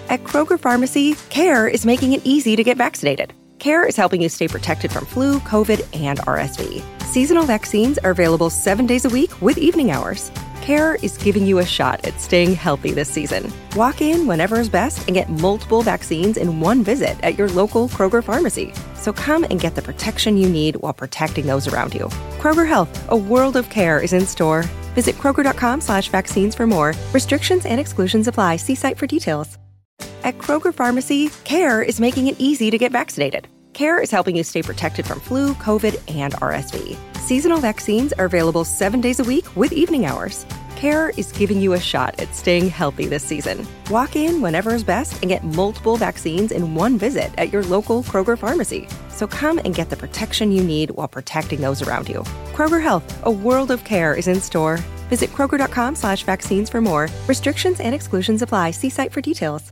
At Kroger Pharmacy, CARE is making it easy to get vaccinated. CARE is helping you stay protected from flu, COVID, and RSV. Seasonal vaccines are available 7 days a week with evening hours. CARE is giving you a shot at staying healthy this season. Walk in whenever is best and get multiple vaccines in one visit at your local Kroger Pharmacy. So come and get the protection you need while protecting those around you. Kroger Health, a world of care is in store. Visit Kroger.com/vaccines for more. Restrictions and exclusions apply. See site for details. At Kroger Pharmacy, CARE is making it easy to get vaccinated. CARE is helping you stay protected from flu, COVID, and RSV. Seasonal vaccines are available 7 days a week with evening hours. CARE is giving you a shot at staying healthy this season. Walk in whenever is best and get multiple vaccines in one visit at your local Kroger Pharmacy. So come and get the protection you need while protecting those around you. Kroger Health, a world of care is in store. Visit Kroger.com/vaccines for more. Restrictions and exclusions apply. See site for details.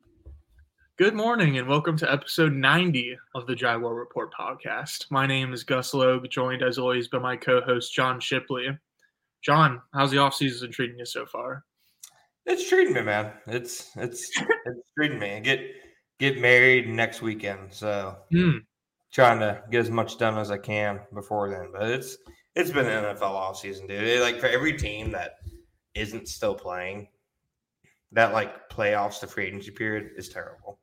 Good morning and welcome to episode 90 of the Jaguar Report podcast. My name is Gus Logue, joined as always by my co-host John Shipley. John, how's the offseason treating you so far? It's treating me, man. It's treating me. Get married next weekend, so trying to get as much done as I can before then. But it's been an NFL offseason, dude. Like for every team that isn't still playing, that like playoffs to free agency period is terrible.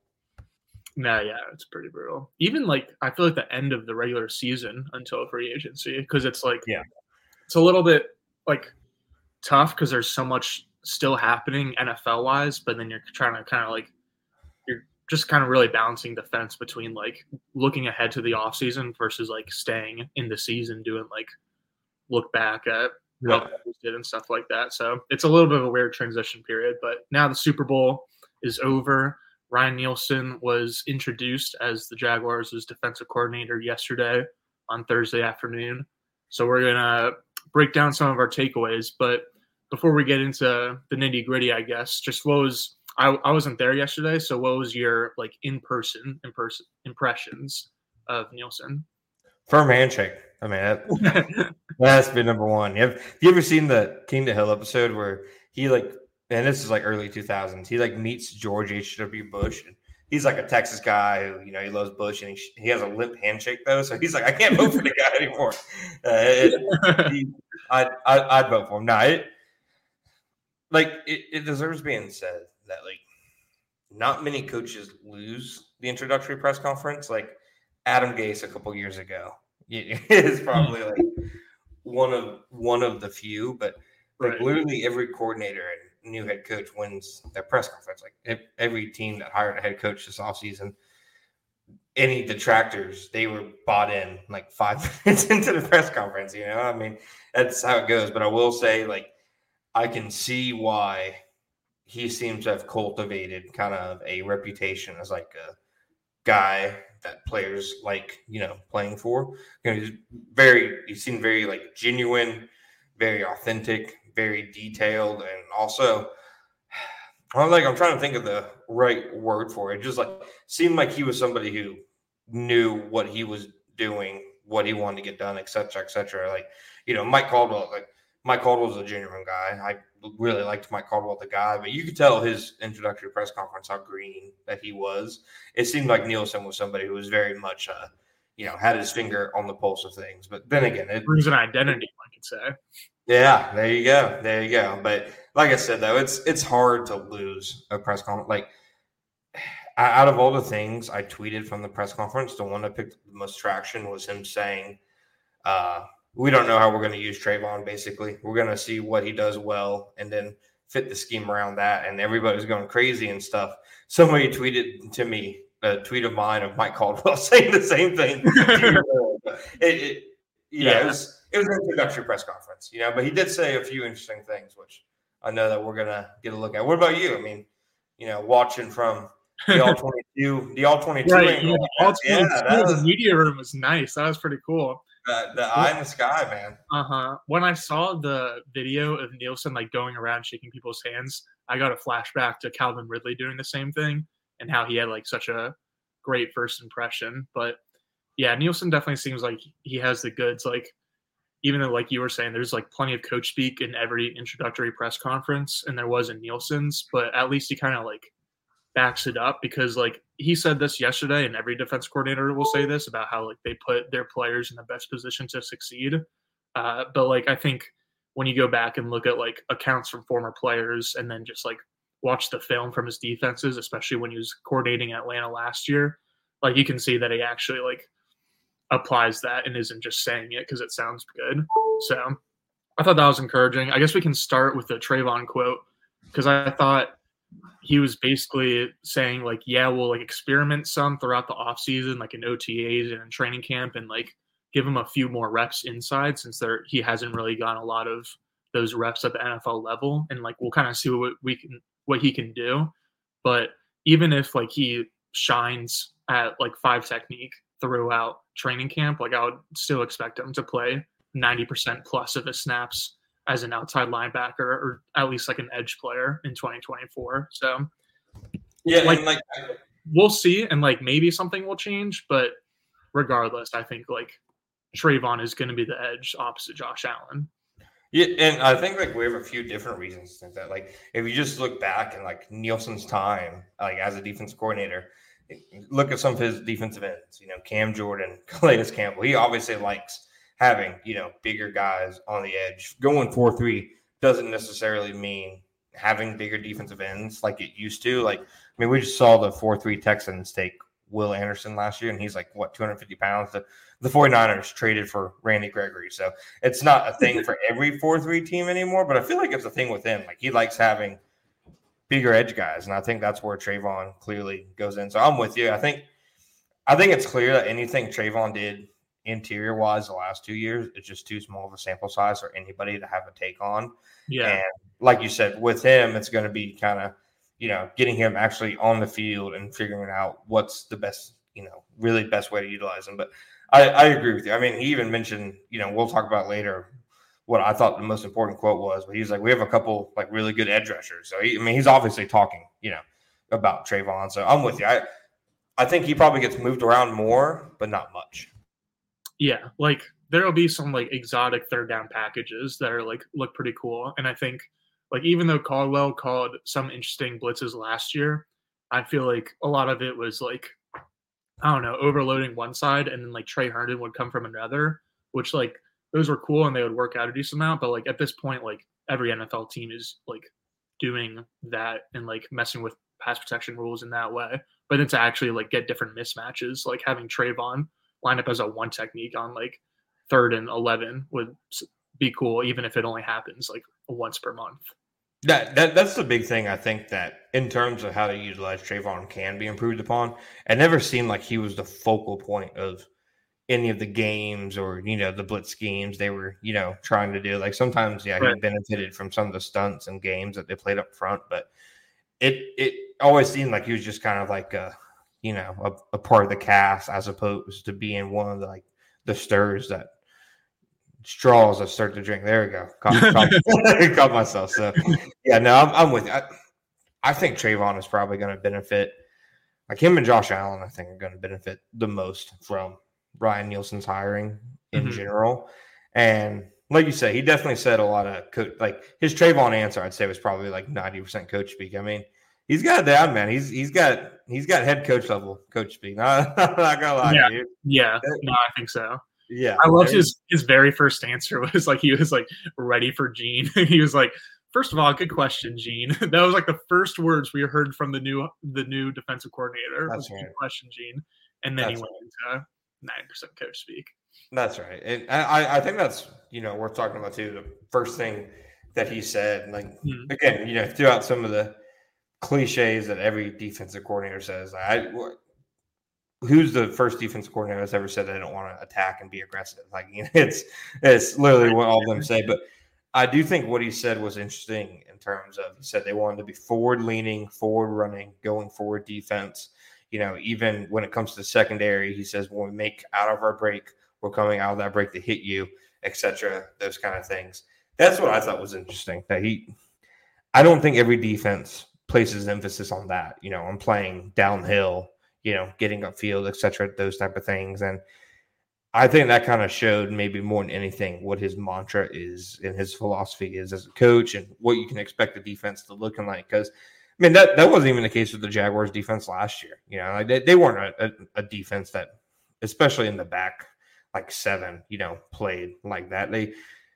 No, yeah, it's pretty brutal. Even like I feel like the end of the regular season until free agency, because it's like it's a little bit like tough because there's so much still happening NFL wise, but then you're trying to kind of like you're just kind of really balancing the fence between like looking ahead to the off season versus like staying in the season doing like look back at how players did and stuff like that. So it's a little bit of a weird transition period, but now the Super Bowl is over. Ryan Nielsen was introduced as the Jaguars' defensive coordinator yesterday on Thursday afternoon. So we're going to break down some of our takeaways. But before we get into the nitty gritty, I guess, just I wasn't there yesterday. So what was your like in-person impressions of Nielsen? Firm handshake. I mean, that's been number one. Have you ever seen the King to Hill episode where he like, and this is like early 2000s, he like meets George H.W. Bush, and he's like a Texas guy who, you know, he loves Bush, and he has a limp handshake though, so he's like, I can't vote for the guy anymore. I'd vote for him. No, it deserves being said that like not many coaches lose the introductory press conference. Like Adam Gase a couple years ago is probably like one of the few, but like literally every coordinator and new head coach wins their press conference. Like every team that hired a head coach this offseason, any detractors, they were bought in like 5 minutes into the press conference. You know, I mean, that's how it goes. But I will say, like, I can see why he seems to have cultivated kind of a reputation as like a guy that players like, you know, playing for. You know, he seemed very like genuine, very authentic, very detailed, and also I'm trying to think of the right word for it. Just like seemed like he was somebody who knew what he was doing, what he wanted to get done, et cetera, et cetera. Like, you know, Mike Caldwell's a genuine guy. I really liked Mike Caldwell, the guy, but you could tell his introductory press conference how green that he was. It seemed like Nielsen was somebody who was very much, you know, had his finger on the pulse of things. But then again, it brings an identity, I could say. Yeah, there you go. But like I said, though, it's hard to lose a press conference. Like, out of all the things I tweeted from the press conference, the one that picked the most traction was him saying, we don't know how we're going to use Trayvon, basically. We're going to see what he does well and then fit the scheme around that. And everybody's going crazy and stuff. Somebody tweeted to me a tweet of mine of Mike Caldwell saying the same thing. It was an introductory press conference, you know, but he did say a few interesting things, which I know that we're going to get a look at. What about you? I mean, you know, watching from the All-22, the All-22. Right, yeah, the All-22, the media room was nice. That was pretty cool. The eye in the sky, man. When I saw the video of Nielsen, like, going around shaking people's hands, I got a flashback to Calvin Ridley doing the same thing and how he had, like, such a great first impression. But, yeah, Nielsen definitely seems like he has the goods, like, even though, like you were saying, there's like plenty of coach speak in every introductory press conference, and there was in Nielsen's, but at least he kind of like backs it up, because like he said this yesterday, and every defense coordinator will say this about how like they put their players in the best position to succeed. But like I think when you go back and look at like accounts from former players and then just like watch the film from his defenses, especially when he was coordinating Atlanta last year, like you can see that he actually like applies that and isn't just saying it because it sounds good. So I thought that was encouraging. I guess we can start with the Trayvon quote, because I thought he was basically saying like, yeah, we'll like experiment some throughout the offseason, like in OTAs and in training camp, and like give him a few more reps inside, since he hasn't really gotten a lot of those reps at the NFL level. And like, we'll kind of see what he can do. But even if like he shines at like 5 technique throughout training camp, like I would still expect him to play 90% plus of his snaps as an outside linebacker, or at least like an edge player in 2024. So yeah, like we'll see, and like maybe something will change, but regardless, I think like Trayvon is going to be the edge opposite Josh Allen. Yeah, and I think like we have a few different reasons to think that. Like if you just look back in like Nielsen's time, like as a defense coordinator, look at some of his defensive ends. Cam Jordan, Calais Campbell. He obviously likes having, bigger guys on the edge. Going 4-3 doesn't necessarily mean having bigger defensive ends like it used to. Like, I mean, we just saw the 4-3 Texans take Will Anderson last year, and he's like, 250 pounds? The 49ers traded for Randy Gregory. So it's not a thing for every 4-3 team anymore, but I feel like it's a thing with him. Like, he likes having bigger edge guys, and I think that's where Trayvon clearly goes in. So I'm with you. I think it's clear that anything Trayvon did interior wise the last 2 years, it's just too small of a sample size for anybody to have a take on. Yeah. And like you said, with him, it's going to be kind of, getting him actually on the field and figuring out what's the best, really best way to utilize him. But I agree with you. I mean, he even mentioned, we'll talk about later what I thought the most important quote was, but he's like, we have a couple like really good edge rushers. So he's obviously talking, about Trayvon. So I'm with you. I think he probably gets moved around more, but not much. Yeah, like there'll be some like exotic third down packages that are like look pretty cool. And I think like even though Caldwell called some interesting blitzes last year, I feel like a lot of it was like, I don't know, overloading one side, and then like Trey Herndon would come from another, which like those were cool and they would work out a decent amount. But like at this point, like every NFL team is like doing that and like messing with pass protection rules in that way. But then to actually like get different mismatches, like having Trayvon line up as a 1 technique on like 3rd and 11 would be cool, even if it only happens like once per month. That's the big thing. I think that in terms of how to utilize Trayvon can be improved upon. It never seemed like he was the focal point of any of the games or, the blitz schemes they were, trying to do. Like sometimes, yeah, he benefited from some of the stunts and games that they played up front, but it always seemed like he was just kind of like a part of the cast, as opposed to being one of the stirs that straws that start to drink. There we go. Caught myself. So yeah, no, I'm with you. I think Trayvon is probably going to benefit, like him and Josh Allen, I think are going to benefit the most from Ryan Nielsen's hiring in general. And like you say, he definitely said a lot of like his Trayvon answer, I'd say, was probably like 90% coach speak. I mean, he's got it down, man. He's got head coach level coach speak. Not gonna lie, dude. Yeah, no, I think so. Yeah, I loved his very first answer was like he was like ready for Gene. He was like, first of all, good question, Gene. That was like the first words we heard from the new defensive coordinator. That's right. Good question, Gene. And then he went into 9% coach speak. That's right. And I think that's worth talking about too. The first thing that he said, like again, throughout some of the cliches that every defensive coordinator says. Who's the first defensive coordinator that's ever said they don't want to attack and be aggressive? Like, it's literally what all of them say. But I do think what he said was interesting in terms of, he said they wanted to be forward leaning, forward running, going forward defense. Even when it comes to the secondary, he says when we make out of our break, we're coming out of that break to hit you, etc. Those kind of things. That's what I thought was interesting. That I don't think every defense places emphasis on that, on playing downhill, getting upfield, etc., those type of things. And I think that kind of showed maybe more than anything what his mantra is and his philosophy is as a coach and what you can expect the defense to looking like. Because mean, that wasn't even the case with the Jaguars defense last year. You know, like they weren't a defense that, especially in the back, like 7, you know, played like that. It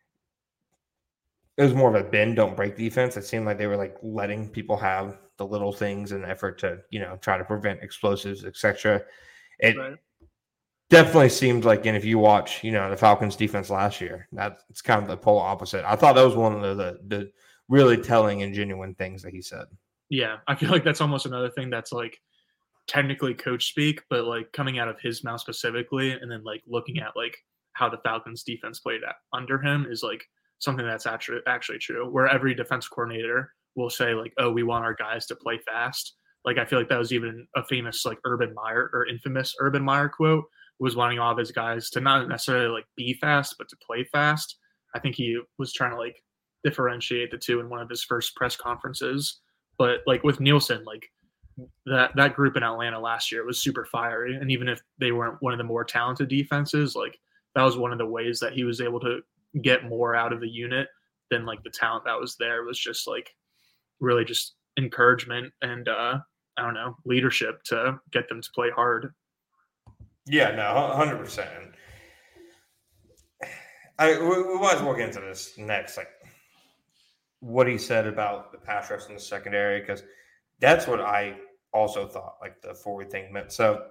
was more of a bend, don't break defense. It seemed like they were like letting people have the little things in an effort to, you know, try to prevent explosives, etc. It definitely seemed like, and if you watch, you know, the Falcons defense last year, it's kind of the polar opposite. I thought that was one of the really telling and genuine things that he said. Yeah, I feel like that's almost another thing that's like technically coach speak, but like coming out of his mouth specifically, and then like looking at like how the Falcons defense played under him is like something that's actually true, where every defense coordinator will say like, oh, we want our guys to play fast. Like, I feel like that was even a famous like Urban Meyer or infamous Urban Meyer quote, was wanting all of his guys to not necessarily like be fast, but to play fast. I think he was trying to like differentiate the two in one of his first press conferences. But like with Nielsen, like that group in Atlanta last year was super fiery. And even if they weren't one of the more talented defenses, like that was one of the ways that he was able to get more out of the unit than like the talent that was there. Was just like really just encouragement and I don't know, leadership to get them to play hard. Yeah, no, 100%. We might as well get into this next, like what he said about the pass rush in the secondary, because that's what I also thought, like the forward thing meant. So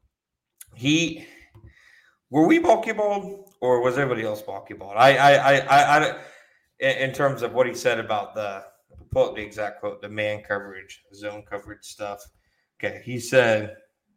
were we bulky balled or was everybody else bulky balled? I in terms of what he said about pull up the exact quote, the man coverage, zone coverage stuff. Okay, he said,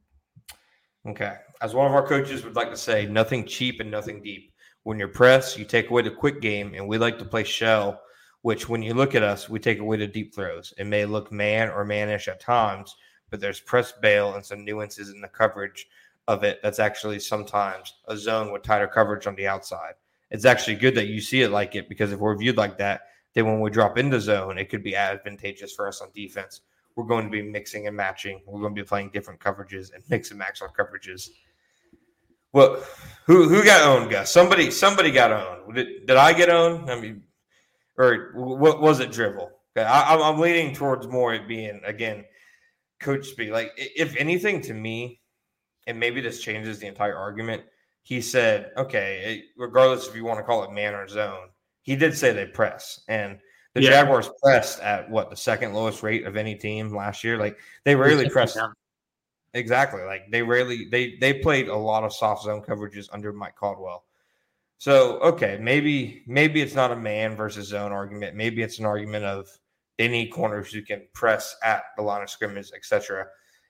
okay, as one of our coaches would like to say, nothing cheap and nothing deep. When you're pressed, you take away the quick game, and we like to play shell, which when you look at us, we take away the deep throws. It may look man or manish at times, but there's press bail and some nuances in the coverage of it. That's actually sometimes a zone with tighter coverage on the outside. It's actually good that you see it like it, because if we're viewed like that, then when we drop into zone, it could be advantageous for us on defense. We're going to be mixing and matching. We're going to be playing different coverages and mix and match our coverages. Well, who got owned, Gus? Somebody got owned. Did I get owned? I mean, or what was it? Dribble? Okay, I'm leaning towards more it being, again, coach speak. Like, if anything, to me, and maybe this changes the entire argument, he said, okay, regardless if you want to call it man or zone, he did say they press. And the Jaguars pressed at the second lowest rate of any team last year. Like, they rarely pressed. Exactly. Like, they played a lot of soft zone coverages under Mike Caldwell. So, okay, maybe it's not a man versus zone argument. Maybe it's an argument of they need corners who can press at the line of scrimmage, etc.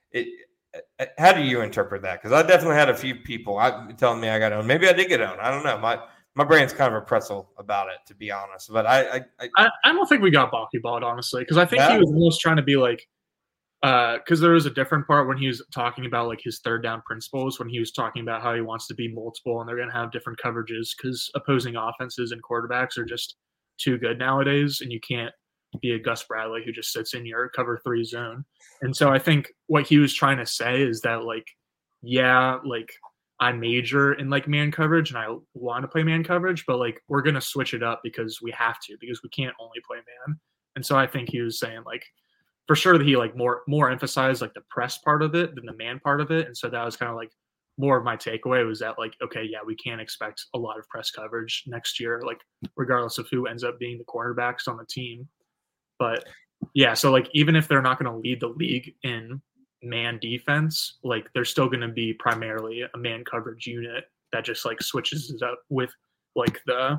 How do you interpret that? Because I definitely had a few people telling me I got owned. Maybe I did get owned. I don't know. My brain's kind of a pretzel about it, to be honest. But I don't think we got balky balled, honestly, because I think he was almost trying to be like, because there was a different part when he was talking about like his third down principles, when he was talking about how he wants to be multiple and they're going to have different coverages because opposing offenses and quarterbacks are just too good nowadays, and you can't be a Gus Bradley who just sits in your cover 3 zone. And so I think what he was trying to say is that like, yeah, like I major in like man coverage and I want to play man coverage, but like we're going to switch it up because we have to, because we can't only play man. And so I think he was saying like, for sure that he like more emphasized like the press part of it than the man part of it. And so that was kind of like more of my takeaway, was that like, okay, yeah, we can't expect a lot of press coverage next year, like regardless of who ends up being the cornerbacks on the team. But yeah, so like even if they're not going to lead the league in man defense, like they're still going to be primarily a man coverage unit that just like switches it up with like the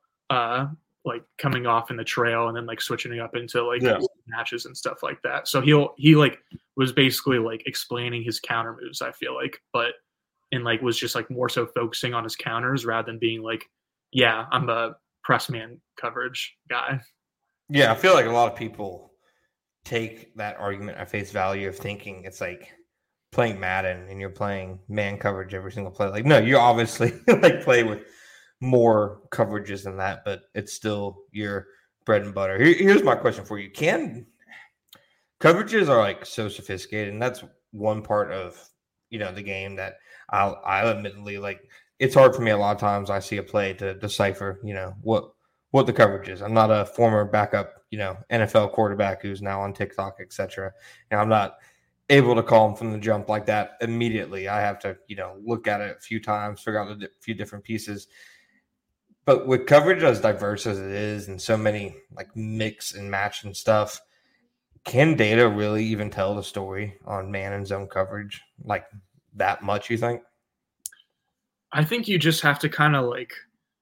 like coming off in the trail and then like switching it up into like matches and stuff like that. So he like was basically like explaining his counter moves, I feel like, but and like was just like more so focusing on his counters rather than being like, yeah, I'm a press man coverage guy. Yeah, I feel like a lot of people take that argument at face value of thinking it's like playing Madden and you're playing man coverage every single play. Like, no, you obviously like play with more coverages than that, but it's still your bread and butter. Here's my question for you. Coverages are like so sophisticated, and that's one part of, the game that I'll admittedly, like, it's hard for me a lot of times. I see a play to decipher, what the coverage is. I'm not a former backup, NFL quarterback who's now on TikTok, etc. And I'm not able to call them from the jump like that immediately. I have to, look at it a few times, figure out a few different pieces. But with coverage as diverse as it is and so many like mix and match and stuff, can data really even tell the story on man and zone coverage like that much, you think? I think you just have to kind of like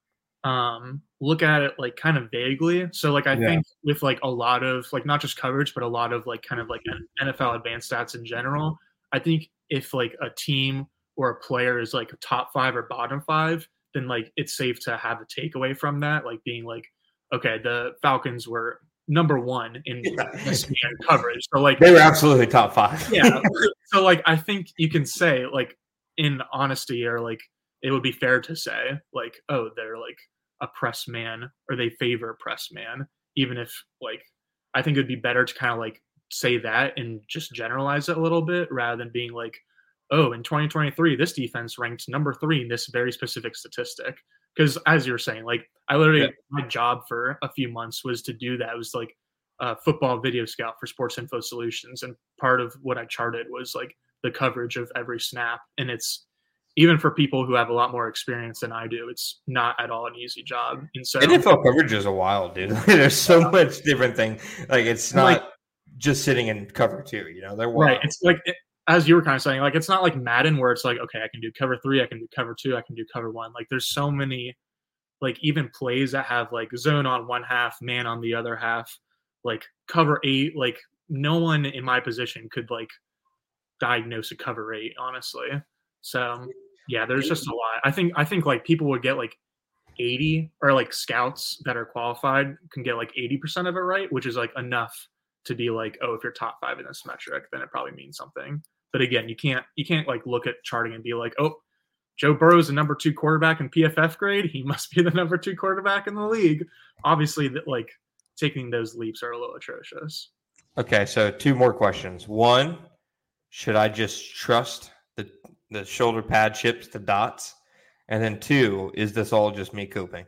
look at it like kind of vaguely. So like I think with like a lot of like not just coverage, but a lot of like kind of like NFL advanced stats in general, I think if like a team or a player is like a top 5 or bottom 5, then like it's safe to have a takeaway from that, like being like, okay, the Falcons were number 1 in ESPN coverage. So like they were absolutely top 5. Yeah. So like I think you can say like in honesty or like it would be fair to say like, oh, they're like a press man or they favor press man, even if like I think it'd be better to kind of like say that and just generalize it a little bit rather than being like, oh, in 2023, this defense ranked number 3 in this very specific statistic. Because as you're saying, like I literally my job for a few months was to do that. It was like a football video scout for Sports Info Solutions. And part of what I charted was like the coverage of every snap. And it's even for people who have a lot more experience than I do, it's not at all an easy job. And so NFL coverage is a wild, dude. There's so much different thing. Like it's not like, just sitting in cover 2, they're wild. Right. It's like, as you were kind of saying, like, it's not like Madden where it's like, okay, I can do cover 3, I can do cover 2, I can do cover 1. Like there's so many, like even plays that have like zone on one half, man on the other half, like cover 8, like no one in my position could like diagnose a cover 8, honestly. So yeah, there's just a lot. I think like people would get like 80 or like scouts that are qualified can get like 80% of it right, which is like enough to be like, oh, if you're top 5 in this metric, then it probably means something. But again, you can't like look at charting and be like, oh, Joe Burrow's the number 2 quarterback in PFF grade. He must be the number 2 quarterback in the league. Obviously, that like taking those leaps are a little atrocious. Okay, so 2 more questions. 1, should I just trust the shoulder pad chips to dots? And then 2, is this all just me coping?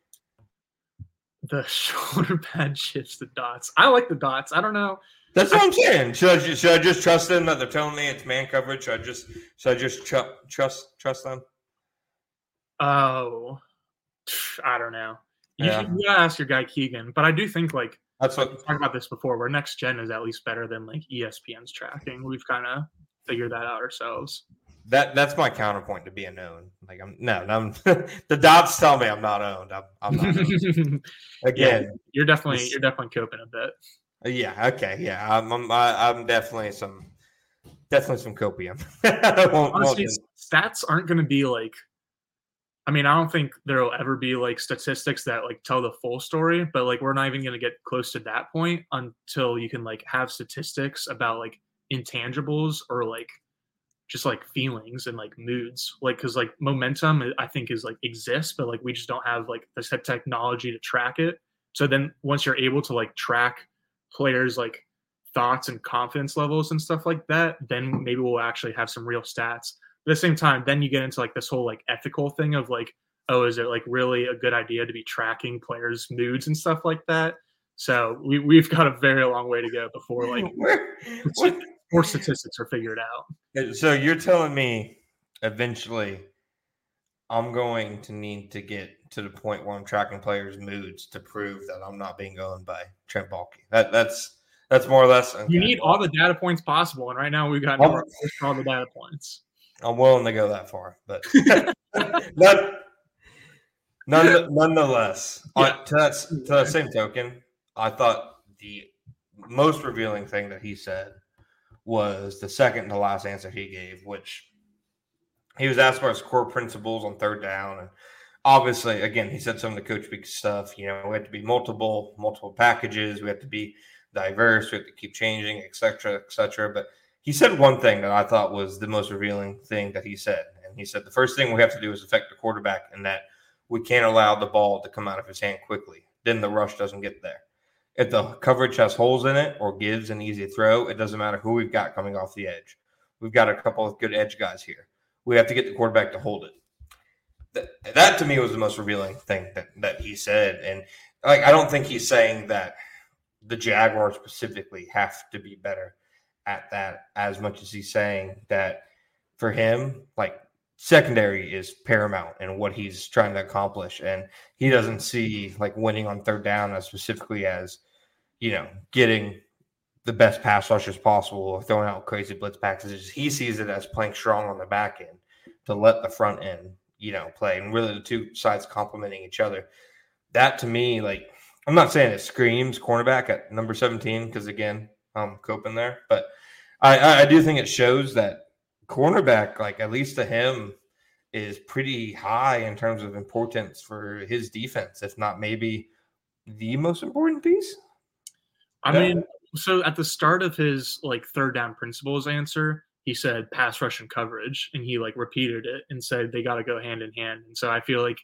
The shoulder pad chips to dots. I like the dots. I don't know. That's what I'm saying. Should I just trust them that they're telling me it's man coverage? Should I just trust them? Oh, I don't know. You gotta ask your guy Keegan, but I do think like that's what we talked about this before. Where Next Gen is at least better than like ESPN's tracking. We've kind of figured that out ourselves. That's my counterpoint to being known. Like I'm the dots tell me I'm not owned. I'm not owned. Again, you're definitely coping a bit. Yeah. Okay. Yeah. I'm definitely some copium. Honestly, stats aren't going to be like. I mean, I don't think there will ever be like statistics that like tell the full story, but like we're not even going to get close to that point until you can like have statistics about like intangibles or like just like feelings and like moods, like because like momentum I think is like exists, but like we just don't have like the technology to track it. So then once you're able to like track players like thoughts and confidence levels and stuff like that, then maybe we'll actually have some real stats. But at the same time, then you get into like this whole like ethical thing of like, oh, is it like really a good idea to be tracking players' moods and stuff like that? So we've got a very long way to go before like more statistics are figured out. So you're telling me eventually I'm going to need to get to the point where I'm tracking players' moods to prove that I'm not being owned by Trent Baalke. That's more or less. Okay. You need all the data points possible, and right now we've got all the data points. I'm willing to go that far, but nonetheless, to that same token, I thought the most revealing thing that he said was the second to last answer he gave, which he was asked about his core principles on 3rd down. And obviously, again, he said some of the coach speak stuff. We have to be multiple packages. We have to be diverse. We have to keep changing, et cetera, et cetera. But he said one thing that I thought was the most revealing thing that he said. And he said, the first thing we have to do is affect the quarterback, and that we can't allow the ball to come out of his hand quickly. Then the rush doesn't get there. If the coverage has holes in it or gives an easy throw, it doesn't matter who we've got coming off the edge. We've got a couple of good edge guys here. We have to get the quarterback to hold it. That to me was the most revealing thing that he said. And like, I don't think he's saying that the Jaguars specifically have to be better at that as much as he's saying that for him, like, secondary is paramount in what he's trying to accomplish. And he doesn't see like winning on third down as specifically as, getting the best pass rushers possible or throwing out crazy blitz packages. He sees it as playing strong on the back end to let the front end, play, and really the two sides complementing each other. That to me, like, I'm not saying it screams cornerback at number 17 because, again, I'm coping there. But I do think it shows that cornerback, like, at least to him, is pretty high in terms of importance for his defense, if not maybe the most important piece. I mean, so at the start of his like third down principles answer, he said pass rush and coverage, and he like repeated it and said they got to go hand in hand. And so I feel like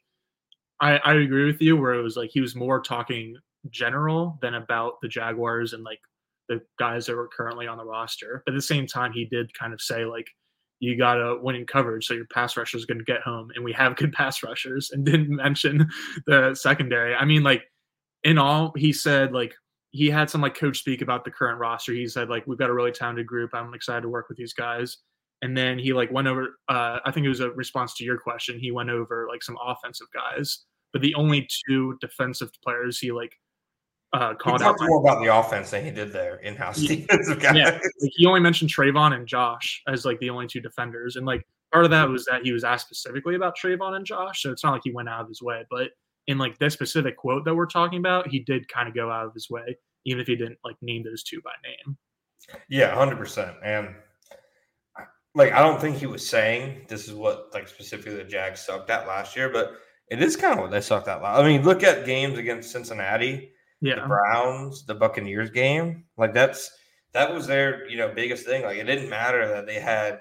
I agree with you where it was like he was more talking general than about the Jaguars and like the guys that were currently on the roster. But at the same time, he did kind of say like, you got to win in coverage, so your pass rusher is going to get home, and we have good pass rushers, and didn't mention the secondary. I mean, like, in all, he said, like, he had some, like, coach speak about the current roster. He said, like, we've got a really talented group. I'm excited to work with these guys. And then he, like, went over I think it was a response to your question. He went over, like, some offensive guys. But the only two defensive players he, like, called out. More about the offense than he did there in-house defensive guys. Yeah, like he only mentioned Trayvon and Josh as like the only two defenders, and like part of that was that he was asked specifically about Trayvon and Josh, so it's not like he went out of his way. But in like this specific quote that we're talking about, he did kind of go out of his way, even if he didn't like name those two by name. Yeah, 100%. And like, I don't think he was saying this is what like specifically the Jags sucked at last year, but it is kind of what they sucked at last. I mean, look at games against Cincinnati. The Browns, the Buccaneers game, like that was their, biggest thing. Like, it didn't matter that they had,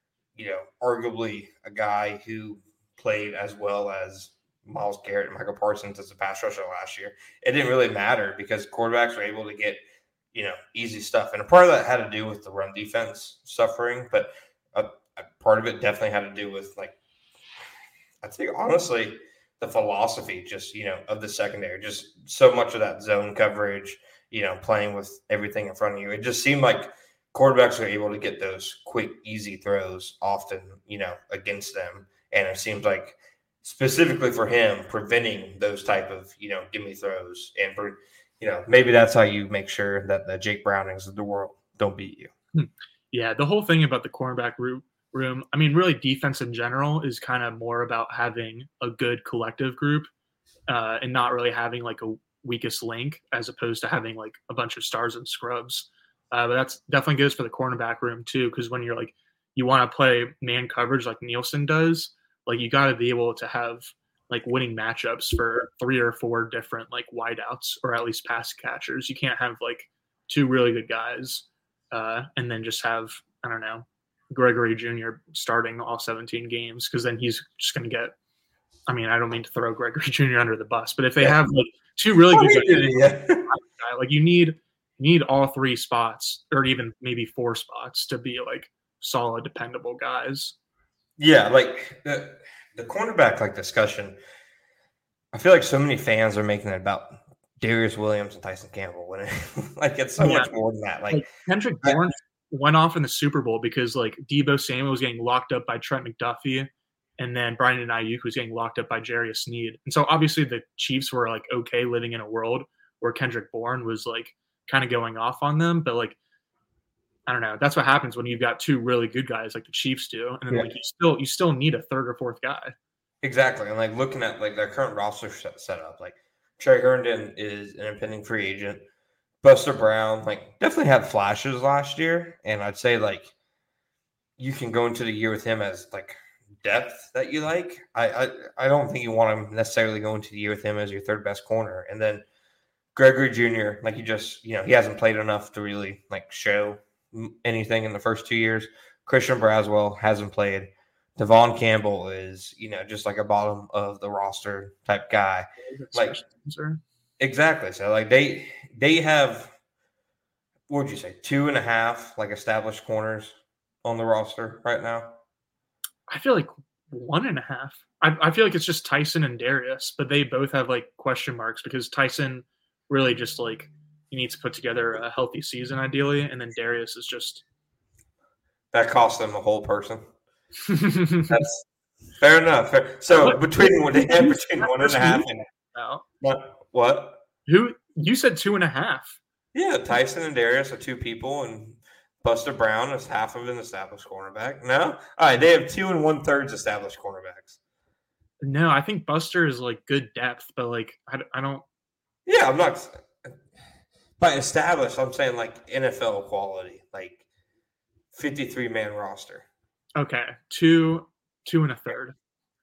arguably a guy who played as well as Myles Garrett and Michael Parsons as a pass rusher last year. It didn't really matter because quarterbacks were able to get, easy stuff. And a part of that had to do with the run defense suffering, but a part of it definitely had to do with, like, I think honestly, the philosophy just, of the secondary, just so much of that zone coverage, playing with everything in front of you. It just seemed like quarterbacks are able to get those quick, easy throws often, against them. And it seems like specifically for him, preventing those type of, gimme throws. And, for, maybe that's how you make sure that the Jake Brownings of the world don't beat you. Yeah, the whole thing about the cornerback room, I mean, really defense in general is kind of more about having a good collective group and not really having like a weakest link as opposed to having like a bunch of stars and scrubs. But that's definitely goes for the cornerback room too, because when you're like, you want to play man coverage like Nielsen does, like you got to be able to have like winning matchups for 3 or 4 different like wideouts or at least pass catchers. You can't have like 2 really good guys and then just have, I don't know, Gregory Jr. starting all 17 games, because then he's just going to get, I mean, I don't mean to throw Gregory Jr. under the bus, but if they have like 2 really good guys, like you need all 3 spots or even maybe 4 spots to be like solid, dependable guys. Yeah, like the cornerback like discussion, I feel like so many fans are making it about Darius Williams and Tyson Campbell when it, like it's so much more than that. Like Kendrick Bourne went off in the Super Bowl because like Deebo Samuel was getting locked up by Trent McDuffie, and then Brandon Ayuk was getting locked up by Jarius Sneed. And so obviously the Chiefs were like okay living in a world where Kendrick Bourne was like kind of going off on them, but like I don't know. That's what happens when you've got 2 really good guys like the Chiefs do, and then like you still need a 3rd or 4th guy. Exactly, and like looking at like their current roster setup, like Trey Herndon is an impending free agent. Buster Brown, like, definitely had flashes last year, and I'd say, like, you can go into the year with him as, like, depth that you like. I don't think you want to necessarily go into the year with him as your 3rd best corner. And then Gregory Jr., like, he hasn't played enough to really, like, show anything in the first 2 years. Christian Braswell hasn't played. Devon Campbell is, just like a bottom of the roster type guy. Like, exactly. So, like, they have, what would you say, 2.5 like established corners on the roster right now? I feel like 1.5. I feel like it's just Tyson and Darius, but they both have like question marks because Tyson really just like he needs to put together a healthy season ideally, and then Darius is just that cost them a whole person. That's fair enough. So between 1.5 and what? Who you said 2.5? Yeah, Tyson and Darius are two people, and Buster Brown is half of an established cornerback. No, all right, they have 2 1/3 established cornerbacks. No, I think Buster is like good depth, but like I don't. Yeah, I'm not. By established, I'm saying like NFL quality, like 53-man roster. Okay, 2 1/3.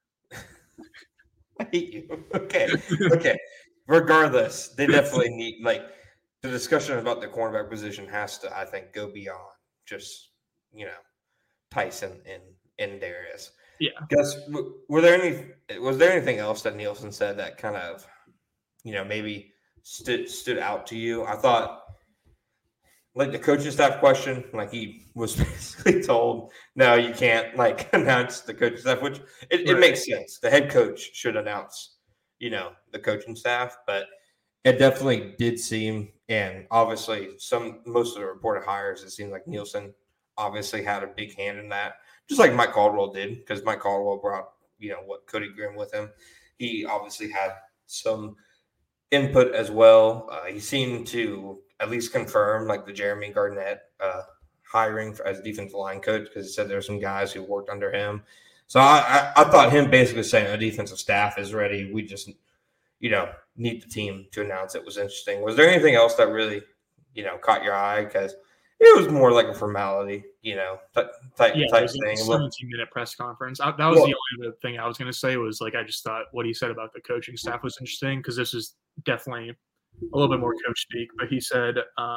I hate you. Okay. Regardless, they definitely need like the discussion about the cornerback position has to, I think, go beyond just Tyson and Darius. Yeah. Was there anything else that Nielsen said that kind of maybe stood out to you? I thought like the coaching staff question, like he was basically told, no, you can't like announce the coaching staff, which it makes sense. The head coach should announce, the coaching staff, but it definitely did seem, and obviously most of the reported hires, it seemed like Nielsen obviously had a big hand in that, just like Mike Caldwell did, because Mike Caldwell brought, what Cody Grimm with him. He obviously had some input as well. He seemed to at least confirm like the Jeremy Garnett hiring as defensive line coach, because he said there were some guys who worked under him. So I thought him basically saying the defensive staff is ready. We just, need the team to announce it was interesting. Was there anything else that really, caught your eye? Because it was more like a formality, type thing. It was like a 17-minute press conference. That was the only other thing I was going to say was like I just thought what he said about the coaching staff was interesting because this is definitely a little bit more coach speak. But he said,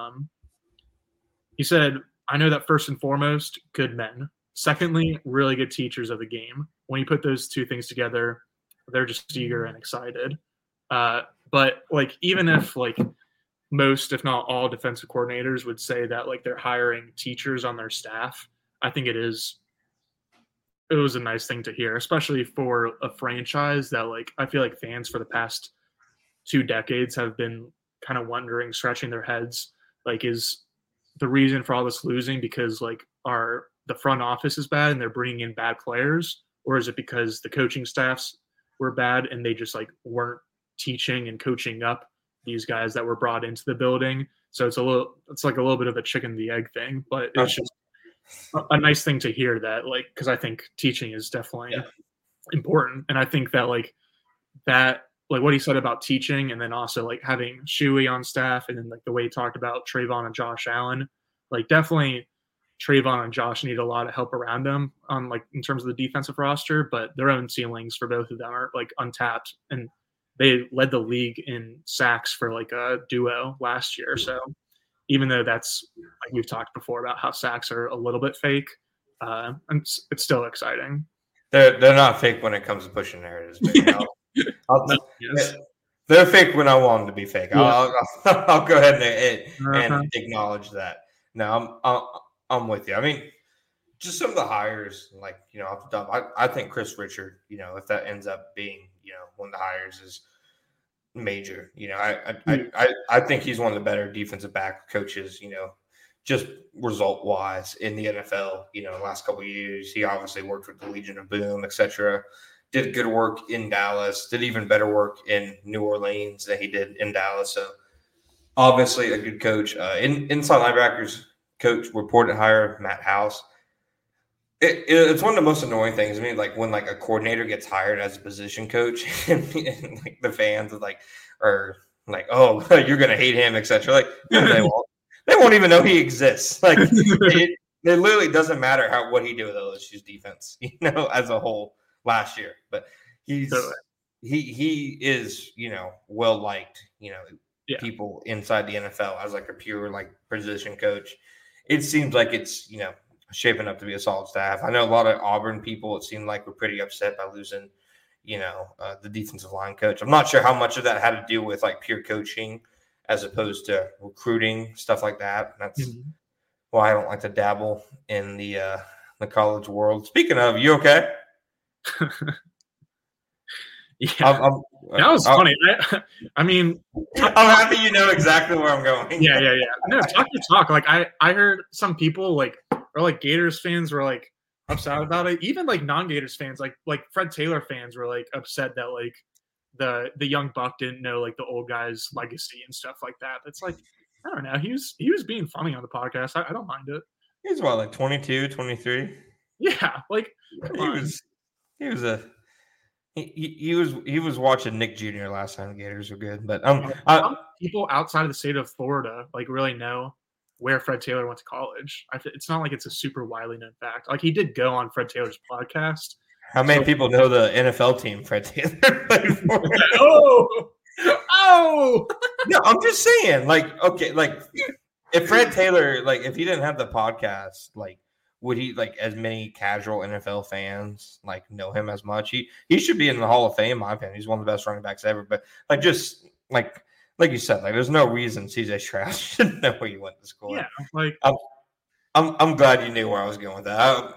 I know that first and foremost, good men. Secondly, really good teachers of the game. When you put those two things together, they're just eager and excited. But like even if like most, if not all, defensive coordinators would say that like they're hiring teachers on their staff, I think it was a nice thing to hear, especially for a franchise that like I feel like fans for the past 2 decades have been kind of wondering, scratching their heads, like is the reason for all this losing because like the front office is bad and they're bringing in bad players, or is it because the coaching staffs were bad and they just like weren't teaching and coaching up these guys that were brought into the building? So it's like a little bit of a chicken and the egg thing, but it's just a nice thing to hear that, like, because I think teaching is definitely important, and I think that like what he said about teaching, and then also like having Shuey on staff, and then like the way he talked about Trayvon and Josh Allen, like definitely Trayvon and Josh need a lot of help around them on like in terms of the defensive roster, but their own ceilings for both of them are like untapped, and they led the league in sacks for like a duo last year. So even though that's like we've talked before about how sacks are a little bit fake, it's still exciting. They're not fake when it comes to pushing narratives. They're fake when I want them to be fake. Yeah. I'll go ahead and acknowledge that. No, I'm with you. I mean, just some of the hires, like off the top, I think Chris Richard, if that ends up being one of the hires is major. I think he's one of the better defensive back coaches. Just result wise in the NFL. The last couple of years, he obviously worked with the Legion of Boom, etc. Did good work in Dallas. Did even better work in New Orleans than he did in Dallas. So obviously a good coach. Inside linebackers coach reported hire Matt House. It's one of the most annoying things. I mean, like when like a coordinator gets hired as a position coach, and like the fans are like, "Oh, you're gonna hate him," etc. Like they won't. They won't even know he exists. Like it literally doesn't matter what he did with LSU's defense, as a whole last year. But he is well liked. People inside the NFL as like a pure like position coach. It seems like it's shaping up to be a solid staff. I know a lot of Auburn people, it seemed like, were pretty upset by losing, the defensive line coach. I'm not sure how much of that had to do with like pure coaching as opposed to recruiting, stuff like that. That's why I don't like to dabble in the college world. Speaking of, you okay? Yeah, that was funny. I mean, I'm happy you know exactly where I'm going. Yeah. No, talk your talk. Like I heard some people like Gators fans were like upset about it. Even like non-Gators fans, like Fred Taylor fans were like upset that like the young buck didn't know like the old guy's legacy and stuff like that. It's like, I don't know. He was being funny on the podcast. I don't mind it. He's what, like 22, 23? Yeah, like he was watching Nick Jr. last time the Gators were good, but people outside of the state of Florida like really know where Fred Taylor went to college. It's not like it's a super widely known fact. Like he did go on Fred Taylor's podcast. How many people know the NFL team Fred Taylor played for? Oh, no, I'm just saying. Like, okay, like if Fred Taylor, like if he didn't have the podcast, like would he like as many casual NFL fans like know him as much? He should be in the Hall of Fame, in my opinion. He's one of the best running backs ever. But like just like you said, like there's no reason CJ Stroud should know where you went to school. Yeah, like I'm glad you knew where I was going with that.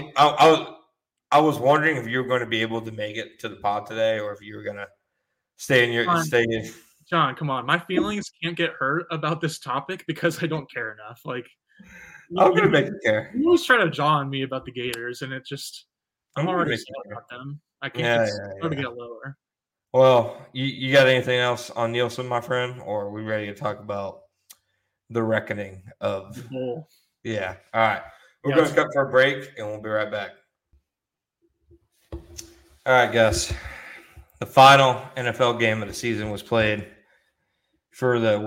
I was wondering if you were going to be able to make it to the pod today, or if you were going to stay in. John, come on. My feelings can't get hurt about this topic because I don't care enough. Like, I'm going to make you care. You always try to jaw on me about the Gators, and it just I'm already sad about them. I can't to get lower. Well, you got anything else on Nielsen, my friend, or are we ready to talk about the reckoning of the bowl? Yeah. All right. We're going to cut for a break, and we'll be right back. All right, Gus. The final NFL game of the season was played for the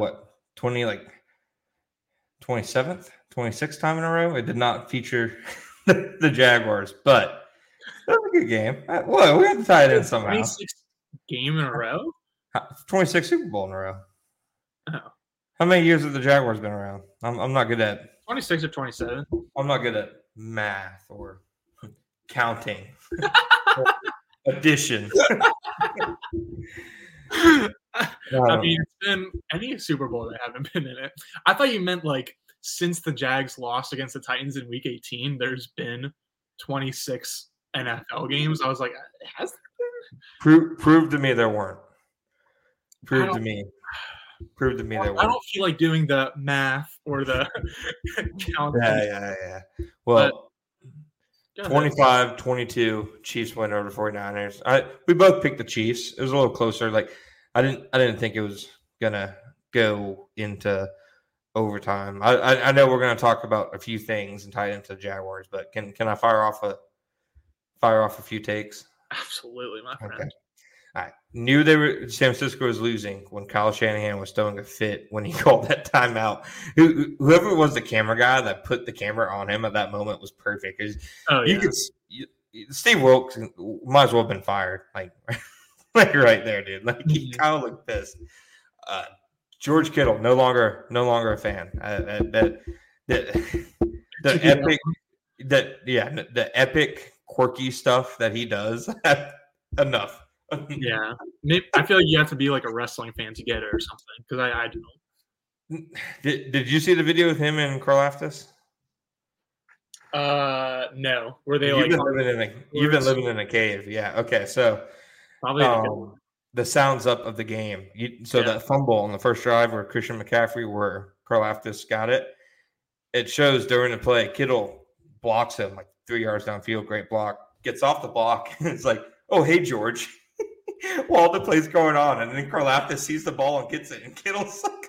27th, 26th time in a row. It did not feature the Jaguars, but it was a good game. Well, we had to tie it in somehow. 26th game in a row? 26 Super Bowl in a row. Oh. How many years have the Jaguars been around? I'm not good at 26 or 27. I'm not good at math or counting. Addition. I mean, it's been any Super Bowl that haven't been in it. I thought you meant like since the Jags lost against the Titans in Week 18, there's been 26 NFL games. I was like, has there been? Prove to me there weren't. Prove to me there weren't. I don't feel like doing the math or the counting. Yeah. Well, 25-22, Chiefs win over the 49ers. We both picked the Chiefs. It was a little closer. Like I didn't think it was gonna go into overtime. I know we're gonna talk about a few things and tie it into the Jaguars, but can I fire off a few takes? Absolutely, my friend. Okay. I knew San Francisco was losing when Kyle Shanahan was throwing a fit when he called that timeout. Whoever was the camera guy that put the camera on him at that moment was perfect. Steve Wilkes might as well have been fired. Like right there, dude. Like Kyle looked pissed. George Kittle no longer a fan. The epic quirky stuff that he does. Enough. Yeah, I feel like you have to be like a wrestling fan to get it or something because I don't. Did you see the video with him and Karlaftis? No. Were they You've been living in a cave? Yeah. Okay. So probably the sounds up of the game. That fumble on the first drive where Christian McCaffrey, where Karlaftis got it, it shows during the play. Kittle blocks him like 3 yards downfield. Great block. Gets off the block. And it's like, oh, hey, George. While the play's going on, and then Karlaftis sees the ball and gets it, and Kittle's like,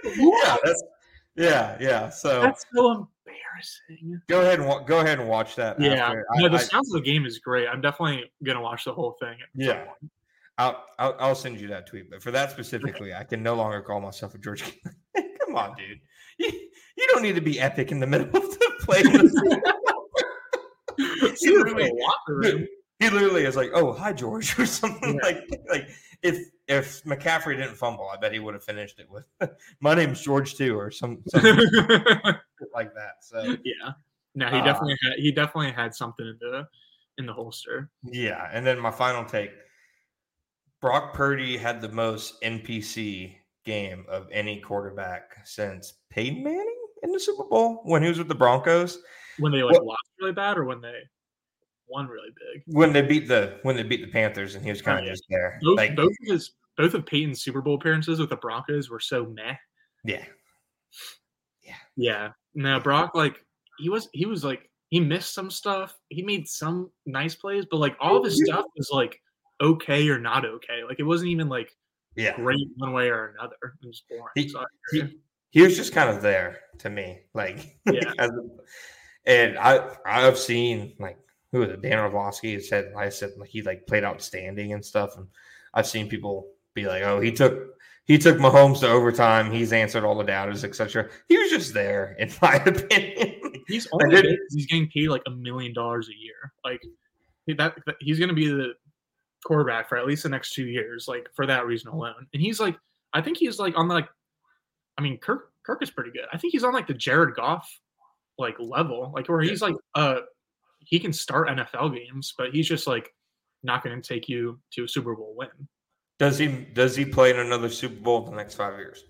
yeah. So that's so embarrassing. Go ahead and watch that. Yeah, the sounds of the game is great. I'm definitely gonna watch the whole thing. Yeah, I'll send you that tweet. But for that specifically, I can no longer call myself a George. Come on, dude. You don't need to be epic in the middle of the play. He literally is like, "Oh, hi, George," or something like. If McCaffrey didn't fumble, I bet he would have finished it with, "My name's George too," or something like that. So yeah, no, he definitely had something in the holster. Yeah, and then my final take: Brock Purdy had the most NPC game of any quarterback since Peyton Manning in the Super Bowl when he was with the Broncos. When they lost really bad, or when they won really big. When they beat the Panthers, and he was kind of just there. Both of Peyton's Super Bowl appearances with the Broncos were so meh. Yeah. No, Brock, like he was like he missed some stuff. He made some nice plays, but like all of his stuff was like okay or not okay. Like it wasn't even like great one way or another. It was boring. He was just kind of there to me. Like and I've seen like who was it? Dan Orlovsky said like he like played outstanding and stuff. And I've seen people be like, oh, he took Mahomes to overtime. He's answered all the doubters, etc. He was just there, in my opinion. He's only he's getting paid like $1 million a year. Like that he's going to be the quarterback for at least the next 2 years, like for that reason alone. And he's like, I think he's like on like, I mean, Kirk is pretty good. I think he's on like the Jared Goff like level, like where he's like, he can start NFL games, but he's just like not going to take you to a Super Bowl win. Does he play in another Super Bowl in the next 5 years?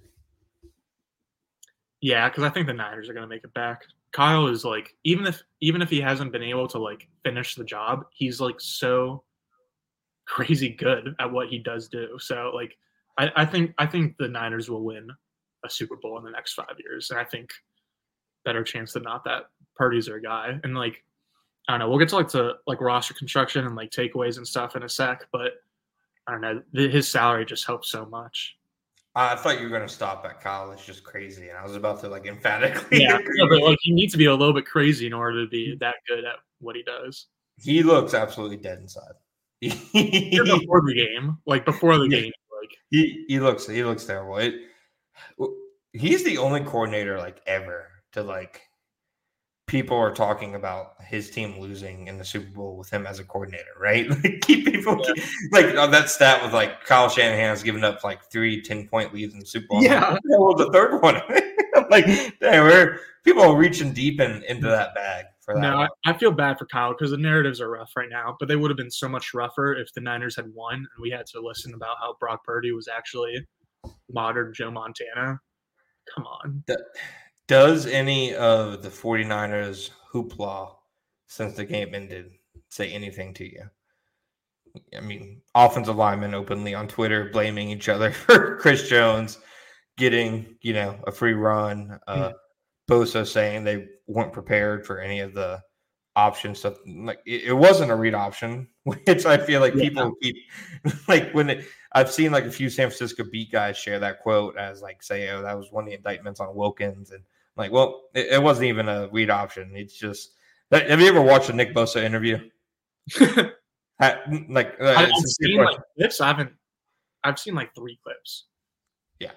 Yeah, because I think the Niners are going to make it back. Kyle is like, even if he hasn't been able to like finish the job, he's like so crazy good at what he does do. So like, I think the Niners will win a Super Bowl in the next 5 years, and I think better chance than not that Purdy's their guy. And like, I don't know, we'll get to like roster construction and like takeaways and stuff in a sec, but I don't know, his salary just helps so much. I thought you were going to stop at Kyle is just crazy, and I was about to like emphatically. Yeah, but like he needs to be a little bit crazy in order to be that good at what he does. He looks absolutely dead inside. Before the game, like he looks terrible. He's the only coordinator like ever to like people are talking about his team losing in the Super Bowl with him as a coordinator, right? Like like that stat with like Kyle Shanahan's given up like 3 10-point leads in the Super Bowl. Yeah, well, the third one. Like, damn, people are reaching deep into that bag for that. No, I feel bad for Kyle because the narratives are rough right now, but they would have been so much rougher if the Niners had won and we had to listen about how Brock Purdy was actually modern Joe Montana. Come on. Does any of the 49ers hoopla since the game ended say anything to you? I mean, offensive linemen openly on Twitter blaming each other for Chris Jones getting, a free run. Bosa saying they weren't prepared for any of the option stuff. Like it wasn't a read option, which I feel like people keep like I've seen like a few San Francisco beat guys share that quote as like say, oh, that was one of the indictments on Wilkins. And like, well, it wasn't even a read option. It's just have you ever watched a Nick Bosa interview? I've seen like clips. I've seen like 3 clips. Yeah,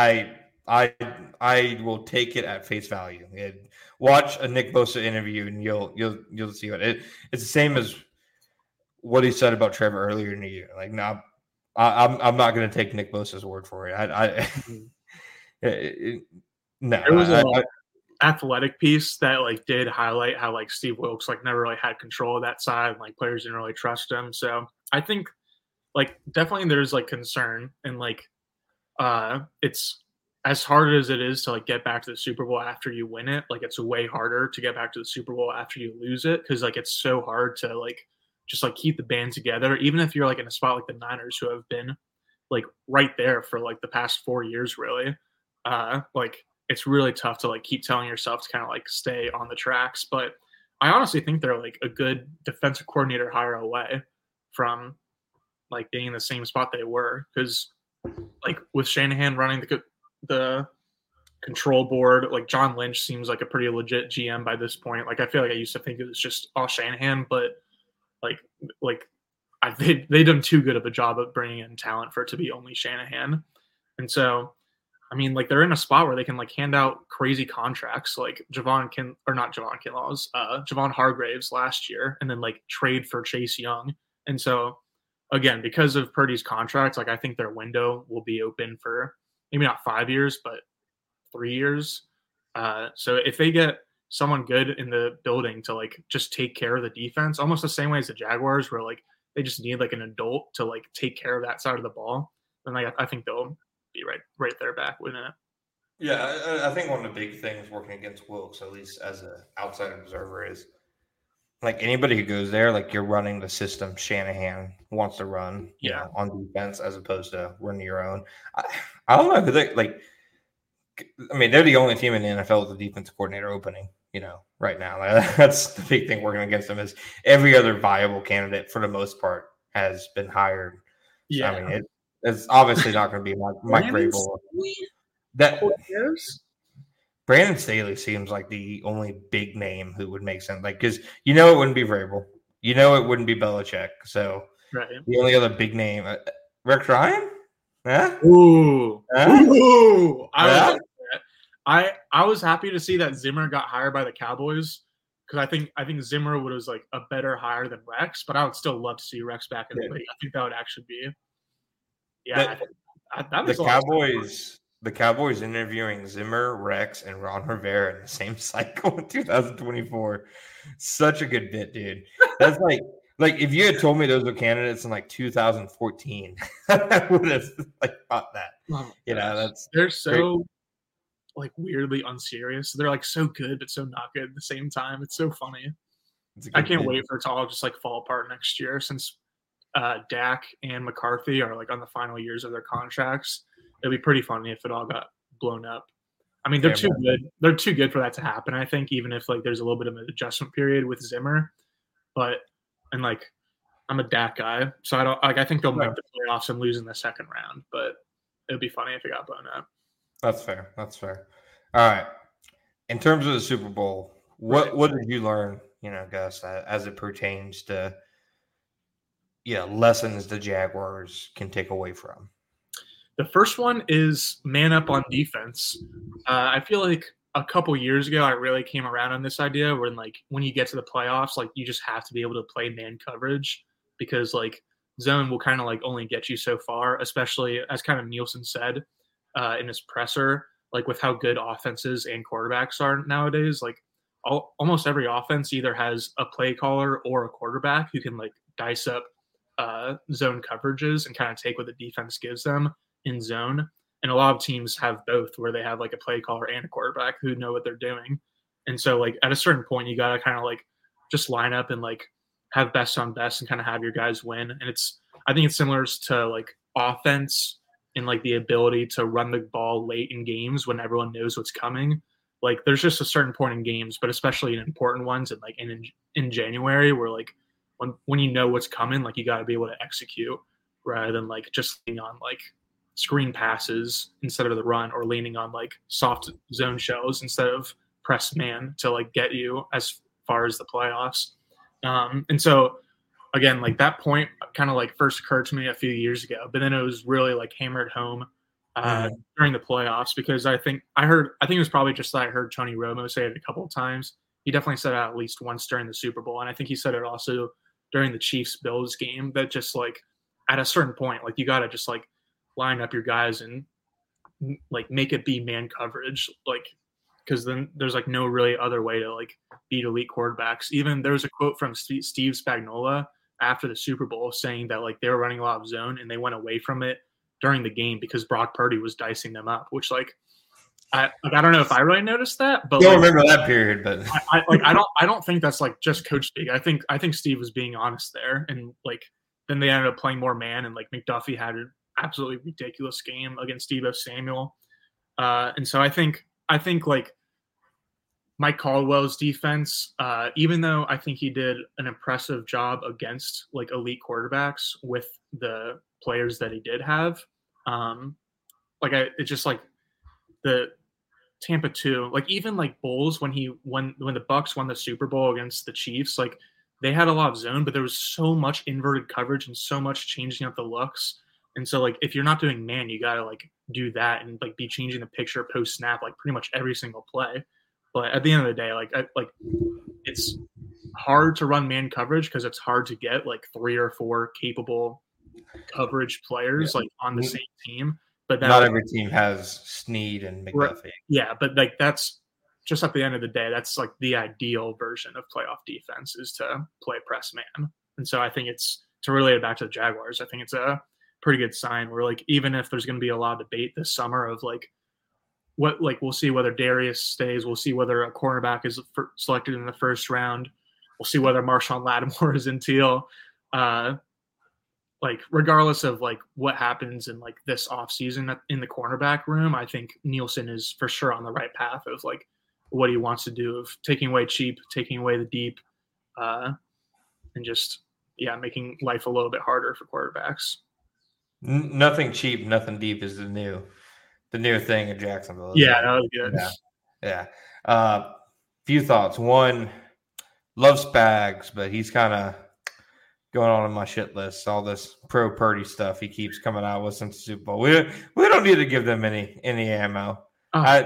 I will take it at face value. Watch a Nick Bosa interview, and you'll see what it's the same as what he said about Trevor earlier in the year. Like, no, I'm not going to take Nick Bosa's word for it. No, there was an athletic piece that like did highlight how like Steve Wilkes like never really had control of that side, and like players didn't really trust him. So I think like definitely there's like concern, and like it's as hard as it is to like get back to the Super Bowl after you win it, like it's way harder to get back to the Super Bowl after you lose it, because like it's so hard to like just like keep the band together, even if you're like in a spot like the Niners, who have been like right there for like the past 4 years, really. Like it's really tough to like keep telling yourself to kind of like stay on the tracks. But I honestly think they're like a good defensive coordinator hire away from like being in the same spot they were, because like with Shanahan running the control board, like John Lynch seems like a pretty legit GM by this point. Like I feel like I used to think it was just all Shanahan, but they done too good of a job of bringing in talent for it to be only Shanahan. And so, I mean, like they're in a spot where they can like hand out crazy contracts, like Javon Hargraves last year, and then like trade for Chase Young. And so, again, because of Purdy's contract, like I think their window will be open for maybe not 5 years, but 3 years. So if they get someone good in the building to like just take care of the defense, almost the same way as the Jaguars, where like they just need like an adult to like take care of that side of the ball, then like I think they'll be right there back winning it. Yeah, I think one of the big things working against Wilkes, at least as an outside observer, is like anybody who goes there, like you're running the system Shanahan wants to run, you know, on defense as opposed to running your own. I don't know who they like. I mean, they're the only team in the NFL with a defensive coordinator opening, you know, right now. That's the big thing working against them is every other viable candidate for the most part has been hired. Yeah, so, I mean, it's obviously not going to be Mike Vrabel. That Brandon Staley seems like the only big name who would make sense. Like, because you know it wouldn't be Vrabel, you know it wouldn't be Belichick. So the only other big name, Rex Ryan. Huh? Ooh. I was happy to see that Zimmer got hired by the Cowboys because I think Zimmer was like a better hire than Rex, but I would still love to see Rex back in the league. I think that would actually be the Cowboys interviewing Zimmer, Rex, and Ron Rivera in the same cycle in 2024. Such a good bit, dude. That's like if you had told me those were candidates in like 2014, I would have like thought that. You know, they're so great. Like weirdly unserious. They're like so good but so not good at the same time. It's so funny. I can't wait for it to all just like fall apart next year since Dak and McCarthy are like on the final years of their contracts. It'd be pretty funny if it all got blown up. I mean, they're too good. They're too good for that to happen. I think even if like there's a little bit of an adjustment period with Zimmer, and like I'm a Dak guy, so I don't like. I think they'll make the playoffs and lose in the second round, but it'd be funny if it got blown up. That's fair. All right. In terms of the Super Bowl, what did you learn? You know, Gus, as it pertains to lessons the Jaguars can take away from. The first one is man up on defense. I feel like a couple years ago, I really came around on this idea when you get to the playoffs, like you just have to be able to play man coverage because like zone will kind of like only get you so far, especially as kind of Nielsen said in his presser, like with how good offenses and quarterbacks are nowadays. Like almost every offense either has a play caller or a quarterback who can like dice up zone coverages and kind of take what the defense gives them in zone. And a lot of teams have both where they have like a play caller and a quarterback who know what they're doing. And so like at a certain point, you got to kind of like just line up and like have best on best and kind of have your guys win. And I think it's similar to like offense and like the ability to run the ball late in games when everyone knows what's coming. Like there's just a certain point in games, but especially in important ones and like in January where like when you know what's coming, like you got to be able to execute rather than like just leaning on like screen passes instead of the run or leaning on like soft zone shells instead of press man to like get you as far as the playoffs. And so again, like that point kind of like first occurred to me a few years ago, but then it was really like hammered home during the playoffs because I think it was probably just that I heard Tony Romo say it a couple of times. He definitely said it at least once during the Super Bowl. And I think he said it also during the Chiefs-Bills game that just like at a certain point, like you got to just like line up your guys and like make it be man coverage. Like, cause then there's like no really other way to like beat elite quarterbacks. Even there was a quote from Steve Spagnuolo after the Super Bowl saying that like they were running a lot of zone and they went away from it during the game because Brock Purdy was dicing them up, which like, I don't know if I really noticed that, but don't remember that period. But I don't think that's like just coach speak. I think Steve was being honest there, and like then they ended up playing more man, and like McDuffie had an absolutely ridiculous game against Deebo Samuel, and so I think like Mike Caldwell's defense, even though I think he did an impressive job against like elite quarterbacks with the players that he did have, it's just like the Tampa 2, like even like Bulls when the Bucks won the Super Bowl against the Chiefs, like they had a lot of zone, but there was so much inverted coverage and so much changing up the looks. And so like if you're not doing man, you gotta like do that and like be changing the picture post snap like pretty much every single play. But at the end of the day, like it's hard to run man coverage because it's hard to get like 3 or 4 capable coverage players like on the same team. But not every team has Snead and McDuffie. Yeah, but like that's just at the end of the day, that's like the ideal version of playoff defense is to play press man. And so I think it's to relate it back to the Jaguars. I think it's a pretty good sign where like even if there's going to be a lot of debate this summer of like we'll see whether Darius stays, we'll see whether a cornerback is selected in the first round. We'll see whether Marshawn Lattimore is in Teal. Like regardless of like what happens in like this offseason in the cornerback room, I think Nielsen is for sure on the right path of like what he wants to do of taking away cheap, taking away the deep, and just making life a little bit harder for quarterbacks. Nothing cheap, nothing deep is the new thing in Jacksonville. Yeah, that was good. Yeah. Few thoughts. One, love Spags, but he's kind of going on my shit list. All this pro Purdy stuff he keeps coming out with since the Super Bowl. We don't need to give them any ammo. I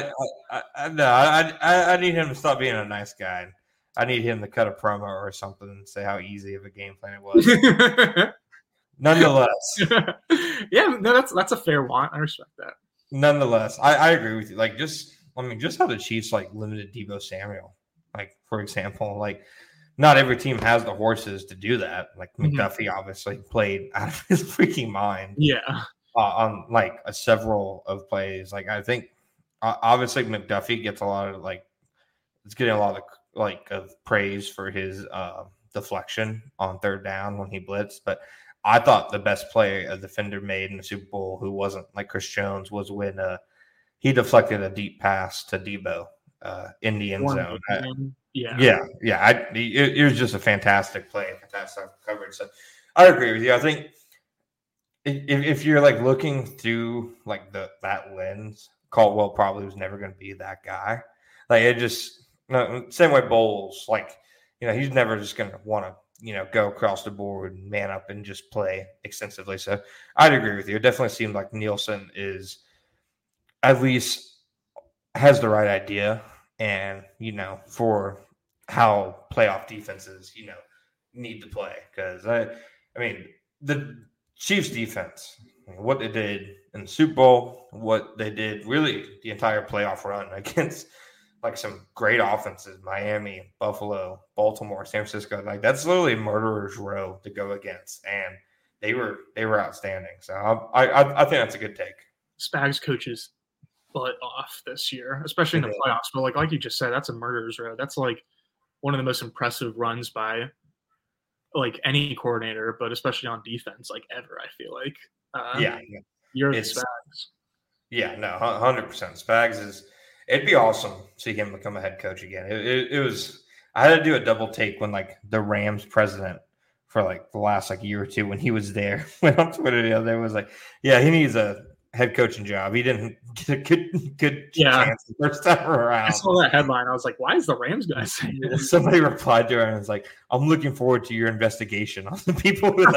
need him to stop being a nice guy. I need him to cut a promo or something and say how easy of a game plan it was. Nonetheless, that's a fair want. I respect that. Nonetheless, I agree with you. Like just how the Chiefs like limited Deebo Samuel, like for example, like. Not every team has the horses to do that. Like McDuffie obviously played out of his freaking mind. Yeah. On like several of plays. Like I think obviously McDuffie gets a lot of it's getting a lot of of praise for his deflection on third down when he blitzed. But I thought the best play a defender made in the Super Bowl who wasn't like Chris Jones was when he deflected a deep pass to Deebo in the end zone. It was just a fantastic play, fantastic coverage. So I agree with you. I think if you're like looking through like that lens, Caldwell probably was never going to be that guy. Like it just same way Bowles, like he's never just going to want to go across the board and man up and just play extensively. So I'd agree with you. It definitely seemed like Nielsen is at least has the right idea. And, for how playoff defenses, need to play. Because, the Chiefs defense, what they did in the Super Bowl, what they did really the entire playoff run against, like, some great offenses, Miami, Buffalo, Baltimore, San Francisco. Like, that's literally murderer's row to go against. And they were outstanding. So I think that's a good take. Spags coaches butt off this year, especially in the playoffs. But like you just said, that's a murderer's row. That's like one of the most impressive runs by like any coordinator, but especially on defense, like ever. I feel like, you're Spags. Yeah, no, 100%. Spags it'd be awesome to see him become a head coach again. It was. I had to do a double take when like the Rams president for like the last like year or two when he was there went on Twitter the other day was like, yeah, he needs a head coaching job. He didn't get a good chance the first time around. I saw that headline. I was like, why is the Rams guy saying this? Somebody replied to her and was like, I'm looking forward to your investigation on the people who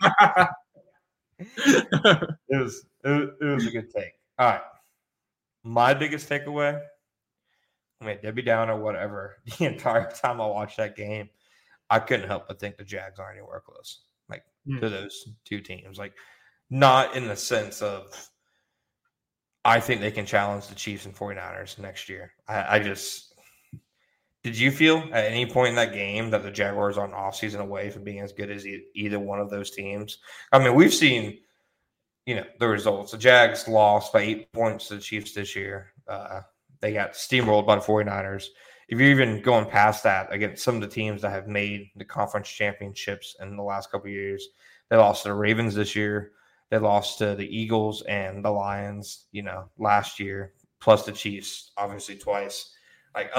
It was a good take. All right. My biggest takeaway, Debbie Downer, whatever, the entire time I watched that game, I couldn't help but think the Jags aren't anywhere close. Like to those two teams. Like not in the sense of I think they can challenge the Chiefs and 49ers next year. I just – did you feel at any point in that game that the Jaguars are an offseason away from being as good as either one of those teams? I mean, we've seen, the results. The Jags lost by 8 points to the Chiefs this year. They got steamrolled by the 49ers. If you're even going past that against some of the teams that have made the conference championships in the last couple of years, they lost to the Ravens this year. They lost to the Eagles and the Lions, last year, plus the Chiefs, obviously twice. Like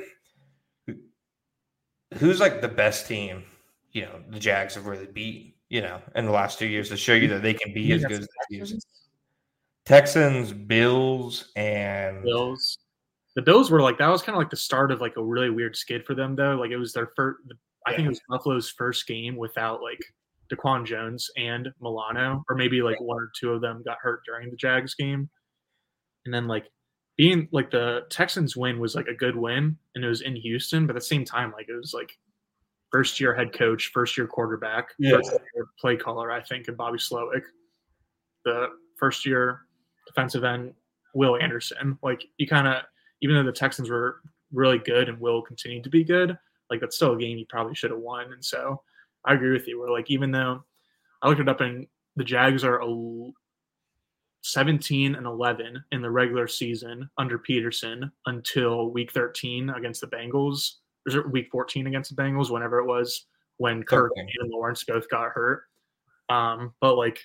who's like the best team, the Jags have really beat, in the last 2 years to show you that they can be as good as the Chiefs. Texans, Bills, and Bills. The Bills were like, that was kind of like the start of like a really weird skid for them though. Like it was their first, I think it was Buffalo's first game without like Daquan Jones and Milano, or maybe like one or two of them got hurt during the Jags game. And then like being like the Texans win was like a good win and it was in Houston, but at the same time, like it was like first year head coach, first year quarterback, first year play caller, I think, and Bobby Slowick. The first year defensive end, Will Anderson. Like you kind of, even though the Texans were really good and will continue to be good, like that's still a game you probably should have won. And so I agree with you. We're like, even though I looked it up and the Jags are 17-11 in the regular season under Peterson until week 13 against the Bengals. was it week 14 against the Bengals, whenever it was, when Kirk and Lawrence both got hurt. But like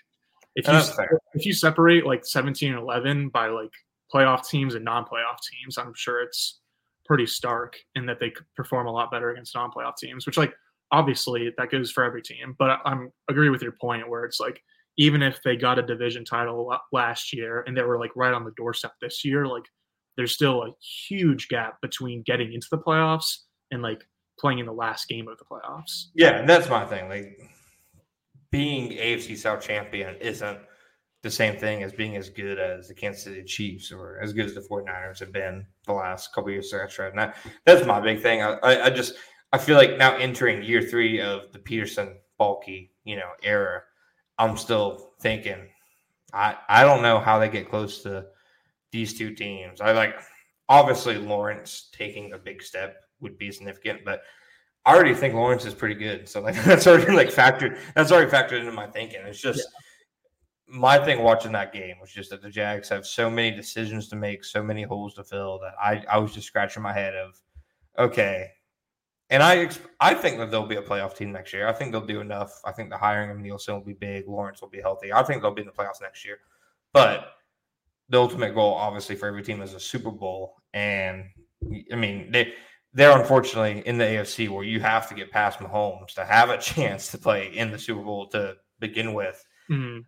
if you separate like 17 and 11 by like playoff teams and non-playoff teams, I'm sure it's pretty stark in that they could perform a lot better against non-playoff teams, which like obviously that goes for every team. But I'm agree with your point where it's like, even if they got a division title last year and they were like right on the doorstep this year, like there's still a huge gap between getting into the playoffs and like playing in the last game of the playoffs. Yeah, that's my thing. Like being AFC South champion isn't the same thing as being as good as the Kansas City Chiefs or as good as the 49ers have been the last couple of years. And that's my big thing. I feel like now entering year 3 of the Peterson Baalke, era, I'm still thinking, I don't know how they get close to these two teams. Obviously Lawrence taking a big step would be significant, but I already think Lawrence is pretty good. So that's already factored into my thinking. It's just my thing watching that game was just that the Jags have so many decisions to make, so many holes to fill that I was just scratching my head of, okay. And I think that they'll be a playoff team next year. I think they'll do enough. I think the hiring of Nielsen will be big. Lawrence will be healthy. I think they'll be in the playoffs next year. But the ultimate goal, obviously, for every team is a Super Bowl. And, I mean, they're unfortunately in the AFC where you have to get past Mahomes to have a chance to play in the Super Bowl to begin with. Mm-hmm.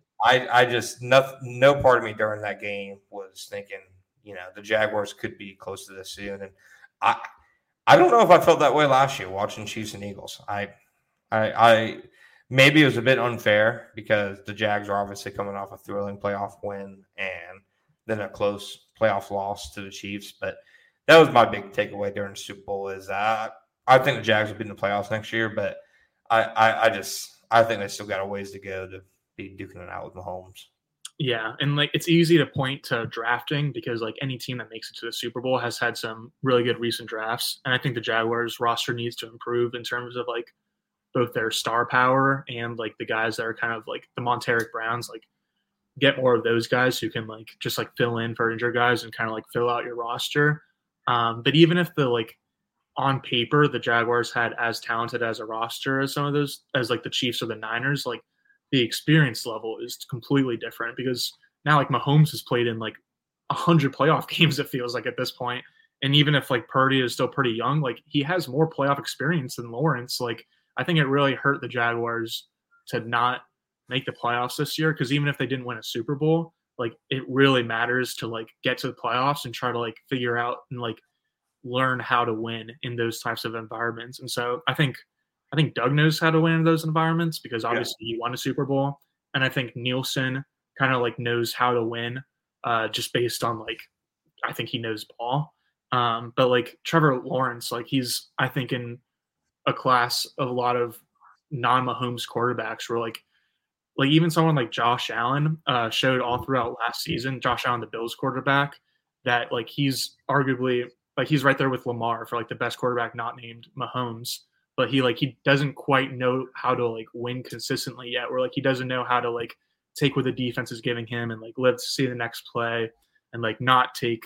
No part of me during that game was thinking, the Jaguars could be close to this soon. And I don't know if I felt that way last year watching Chiefs and Eagles. I maybe it was a bit unfair because the Jags are obviously coming off a thrilling playoff win and then a close playoff loss to the Chiefs. But that was my big takeaway during the Super Bowl is I think the Jags will be in the playoffs next year, but I think they still got a ways to go to be duking it out with Mahomes. Yeah, and like it's easy to point to drafting because like any team that makes it to the Super Bowl has had some really good recent drafts, and I think the Jaguars roster needs to improve in terms of like both their star power and like the guys that are kind of like the Montaric Browns, like get more of those guys who can like just like fill in for injured guys and kind of like fill out your roster. But even if the like on paper the Jaguars had as talented as a roster as some of those as like the Chiefs or the Niners, like the experience level is completely different because now like Mahomes has played in like 100 playoff games, it feels like at this point. And even if like Purdy is still pretty young, like he has more playoff experience than Lawrence. Like I think it really hurt the Jaguars to not make the playoffs this year. Cause even if they didn't win a Super Bowl, like it really matters to like get to the playoffs and try to like figure out and like learn how to win in those types of environments. And so I think Doug knows how to win in those environments because obviously he won a Super Bowl. And I think Nielsen kind of like knows how to win just based on like, I think he knows ball. But like Trevor Lawrence, like he's, I think in a class of a lot of non-Mahomes quarterbacks where like even someone like Josh Allen showed all throughout last season, Josh Allen, the Bills quarterback, that like he's arguably like he's right there with Lamar for like the best quarterback not named Mahomes. But he doesn't quite know how to like win consistently yet, or like he doesn't know how to like take what the defense is giving him and like live to see the next play and like not take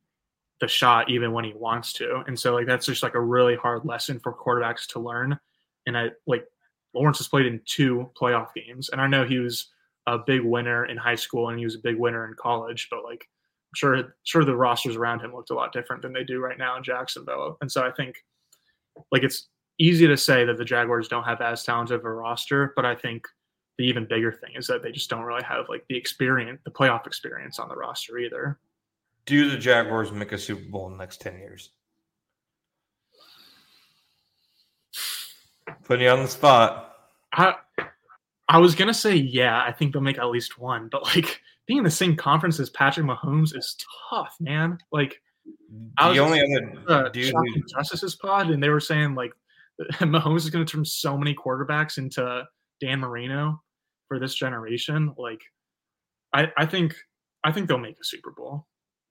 the shot even when he wants to. And so like that's just like a really hard lesson for quarterbacks to learn. And Lawrence has played in 2 playoff games, and I know he was a big winner in high school and he was a big winner in college, but like I'm sure the rosters around him looked a lot different than they do right now in Jacksonville. And so I think like it's easy to say that the Jaguars don't have as talented of a roster, but I think the even bigger thing is that they just don't really have like the experience, the playoff experience on the roster either. Do the Jaguars make a Super Bowl in the next 10 years? Putting you on the spot. I was going to say, yeah, I think they'll make at least one, but like being in the same conference as Patrick Mahomes is tough, man. Like I was only other dude Justice's pod, and they were saying like Mahomes is going to turn so many quarterbacks into Dan Marino for this generation. Like, I think they'll make a Super Bowl.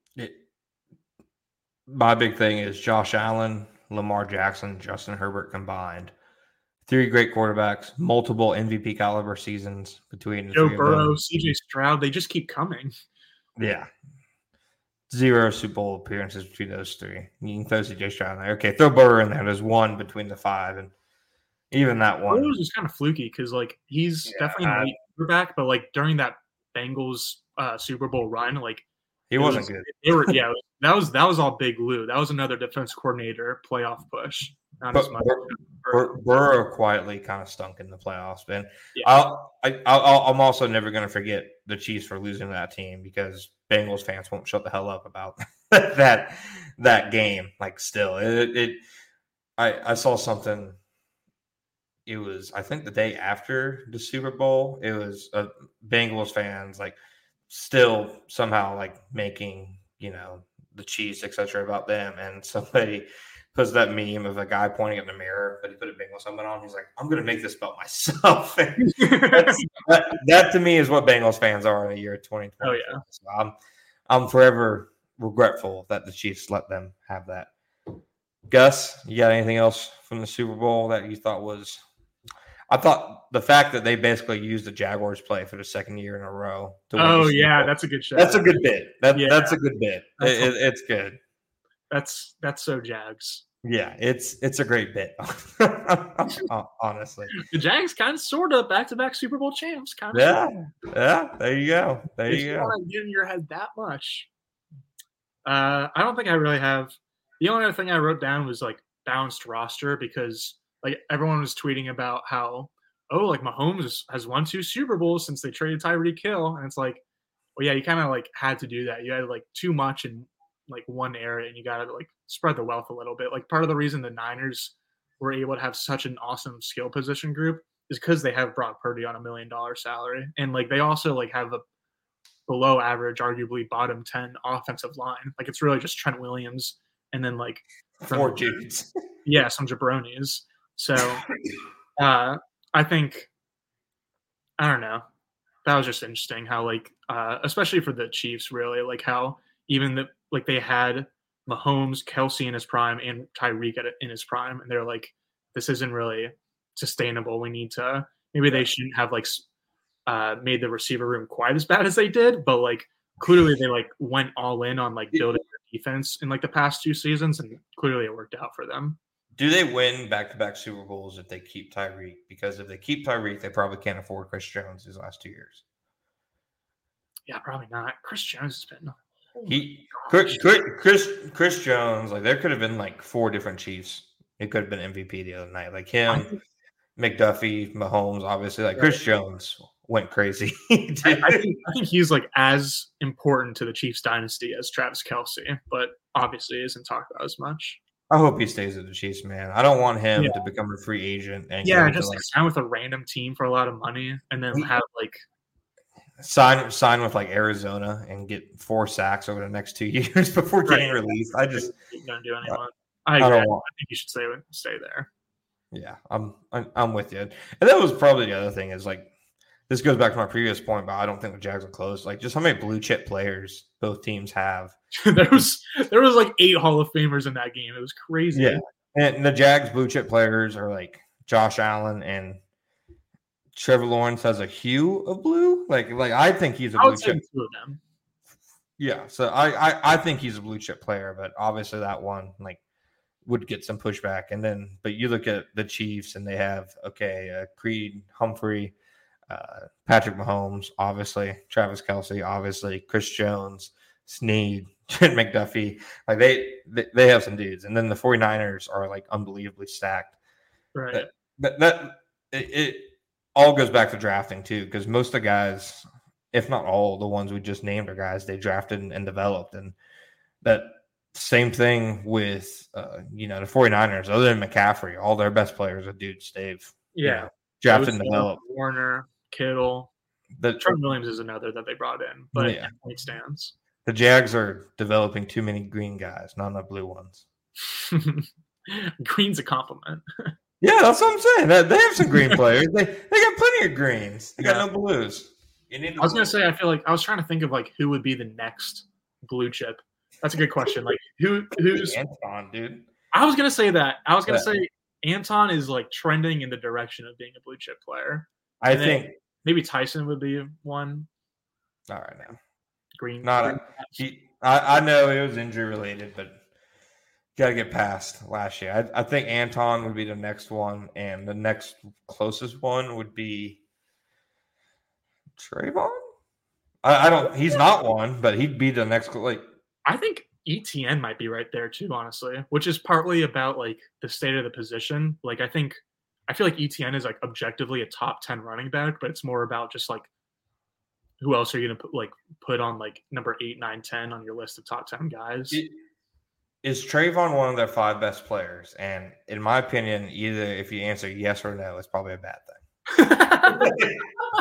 My big thing is Josh Allen, Lamar Jackson, Justin Herbert combined. 3 great quarterbacks, multiple MVP caliber seasons between Joe Burrow, CJ Stroud. They just keep coming. Yeah. 0 Super Bowl appearances between those three. You can throw C.J. Stroud in there. Okay, throw Burrow in there. There's one between the 5, and even that one was just kind of fluky because like he's definitely an elite quarterback, but like during that Bengals Super Bowl run, like he wasn't good. That was all Big Lou. That was another defense coordinator playoff push. Not as much. Burrow quietly kind of stunk in the playoffs, man. Yeah. I'm also never going to forget the Chiefs for losing to that team because Bengals fans won't shut the hell up about that game. Like, still, I saw something. It was, I think, the day after the Super Bowl. It was Bengals fans like still somehow like making the Chiefs, etc. about them, and somebody posts that meme of a guy pointing in the mirror, but he put a Bengals helmet on. He's like, I'm going to make this about myself. that to me is what Bengals fans are in the year 2020. Oh, yeah. So I'm forever regretful that the Chiefs let them have that. Gus, you got anything else from the Super Bowl that you thought was – I thought the fact that they basically used the Jaguars play for the second year in a row. Oh, yeah, that's a good show. That's a good bit. That's a good bit. It's good. That's so Jags. Yeah, it's a great bit. Honestly, the Jags kind of sort of back-to-back Super Bowl champs. Kind of. Yeah. There you go. You want to get in your head that much. I don't think I really have. The only other thing I wrote down was like balanced roster because like everyone was tweeting about how like Mahomes has won 2 Super Bowls since they traded Tyreek Hill, and it's like, well, yeah, you kind of like had to do that. You had like too much in like one area, and you got to like spread the wealth a little bit. Like part of the reason the Niners were able to have such an awesome skill position group is because they have Brock Purdy on $1 million salary, and like they also like have a below average, arguably bottom 10 offensive line. Like it's really just Trent Williams and then like 4 dudes. Yeah, some jabronis. So I think I don't know. That was just interesting how like especially for the Chiefs, really like how even like they had Mahomes, Kelsey in his prime, and Tyreek in his prime, and they're like, this isn't really sustainable. We need to maybe they shouldn't have like made the receiver room quite as bad as they did, but like clearly they like went all in on like building their defense in like the past 2 seasons, and clearly it worked out for them. Do they win back-to-back Super Bowls if they keep Tyreek? Because if they keep Tyreek, they probably can't afford Chris Jones these last 2 years. Yeah, probably not. Chris Jones has been. Chris Jones, like there could have been like 4 different Chiefs. It could have been MVP the other night, like him, McDuffie, Mahomes, obviously. Like Chris Jones went crazy. I think he's like as important to the Chiefs dynasty as Travis Kelce, but obviously isn't talked about as much. I hope he stays with the Chiefs, man. I don't want him to become a free agent and just like sign with a random team for a lot of money and then have like sign with like Arizona and get 4 sacks over the next 2 years before getting released. I just don't do anyone. I agree. I think you should stay there. Yeah, I'm with you. And that was probably the other thing is like this goes back to my previous point, but I don't think the Jags are close. Like just how many blue chip players both teams have. there was like 8 Hall of Famers in that game. It was crazy. Yeah, and the Jags blue chip players are like Josh Allen and Trevor Lawrence has a hue of blue. Like I think he's a blue chip. 2 of them. Yeah, so I think he's a blue chip player, but obviously that one like would get some pushback. And then, but you look at the Chiefs and they have Creed Humphrey, Patrick Mahomes, obviously Travis Kelce, obviously Chris Jones, Snead, Trent McDuffie. Like they have some dudes, and then the 49ers are like unbelievably stacked. Right. But it all goes back to drafting too, because most of the guys, if not all the ones we just named, are guys they drafted and developed, and that same thing with the 49ers. Other than McCaffrey, all their best players are dudes they've drafted and developed. Warner, Kittle, Trent Williams is another that they brought in, but it stands. The Jags are developing too many green guys, not enough blue ones. Green's a compliment. Yeah, that's what I'm saying. They have some green players. They got plenty of greens. They got no blues. I was going to say, I feel like I was trying to think of like who would be the next blue chip. That's a good question. Like who's Anton, dude? I was going to say that. I was going to say Anton is like trending in the direction of being a blue chip player. I think maybe Tyson would be one. All right now. Green. I know it was injury related, but got to get past last year. I think Anton would be the next one, and the next closest one would be Trayvon. I don't. He's not one, but he'd be the next. Like, I think ETN might be right there too, honestly, which is partly about like the state of the position. Like, I feel like ETN is like objectively a top 10 running back, but it's more about just like who else are you going to put on like number 8, 9, 10 on your list of top 10 guys. Is Trayvon one of their 5 best players? And in my opinion, either if you answer yes or no, it's probably a bad thing.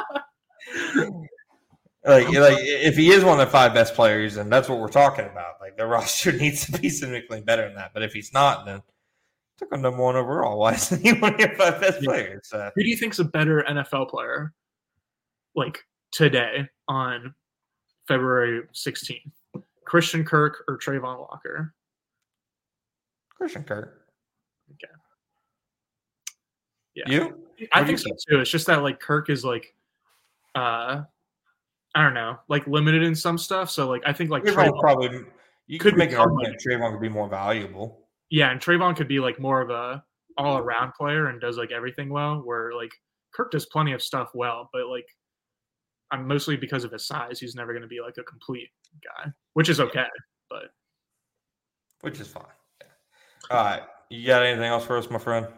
like if he is one of the 5 best players, and that's what we're talking about, like the roster needs to be significantly better than that. But if he's not, then took him number 1 overall. Why isn't he one of your 5 best players? Who do you think's a better NFL player, like today on February 16th? Christian Kirk or Trayvon Walker? Christian Kirk. Okay. Yeah. You? I think so too. It's just that like Kirk is like, I don't know, like limited in some stuff. So like I think like Trayvon probably you could make an argument Trayvon could be more valuable. Yeah, and Trayvon could be like more of a all around player and does like everything well. Where like Kirk does plenty of stuff well, but like I'm mostly because of his size, he's never going to be like a complete guy, which is okay, but which is fine. Yeah. All right, you got anything else for us, my friend?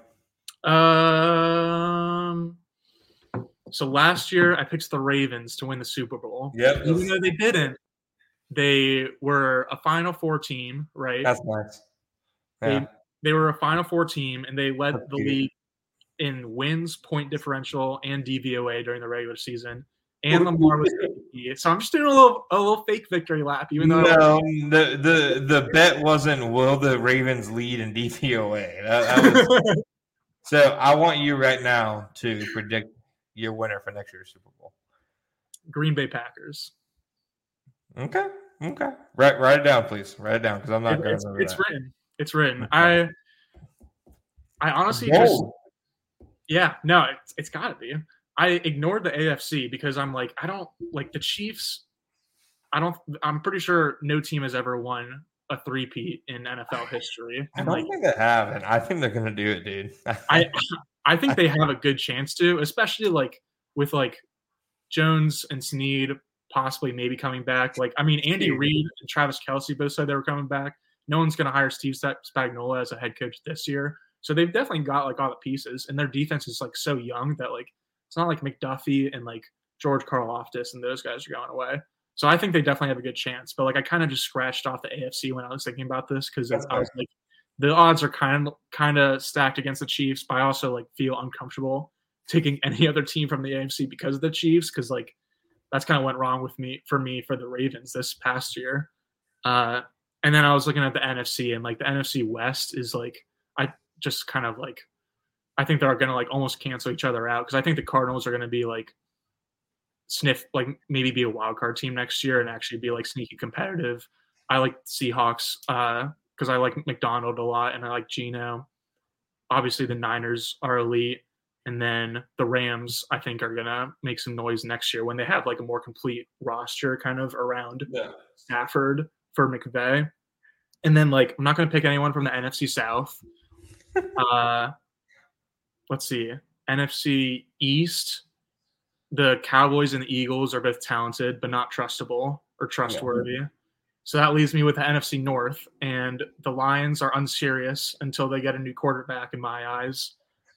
So last year I picked the Ravens to win the Super Bowl. Yep. Even though they didn't, they were a Final Four team, right? That's nice. Yeah. They were a Final Four team, and they led the league in wins, point differential, and DVOA during the regular season. And Lamar was MVP. So I'm just doing a little fake victory lap, even though the bet wasn't will the Ravens lead in DVOA. That was, so I want you right now to predict your winner for next year's Super Bowl. Green Bay Packers. Okay. Write it down, please. Write it down because I'm not going to remember that. Written. It's written. Okay. I honestly just it's got to be. I ignored the AFC because I'm like, I don't like the Chiefs. I'm pretty sure no team has ever won a three-peat in NFL history. I don't think they have, and I think they're going to do it, dude. I think they have a good chance to, especially like with like Jones and Snead possibly maybe coming back. Like, I mean, Andy Reid and Travis Kelce both said they were coming back. No one's going to hire Steve Spagnuolo as a head coach this year. So they've definitely got like all the pieces, and their defense is like so young that like it's not like McDuffie and like George Karlaftis and those guys are going away. So I think they definitely have a good chance. But like I kind of just scratched off the AFC when I was thinking about this because I was like, the odds are kind of stacked against the Chiefs, but I also like feel uncomfortable taking any other team from the AFC because of the Chiefs, because like that's kind of went wrong for me for the Ravens this past year. And then I was looking at the NFC, and like the NFC West is like I just kind of like I think they're going to like almost cancel each other out because I think the Cardinals are going to be like maybe be a wild card team next year and actually be like sneaky competitive. I like Seahawks because I like McDonald a lot and I like Geno. Obviously the Niners are elite, and then the Rams I think are going to make some noise next year when they have like a more complete roster kind of around Stafford for McVay. And then like I'm not going to pick anyone from the NFC South. Let's see. NFC East, the Cowboys and the Eagles are both talented, but not trustable or trustworthy. Yeah. So that leaves me with the NFC North, and the Lions are unserious until they get a new quarterback in my eyes.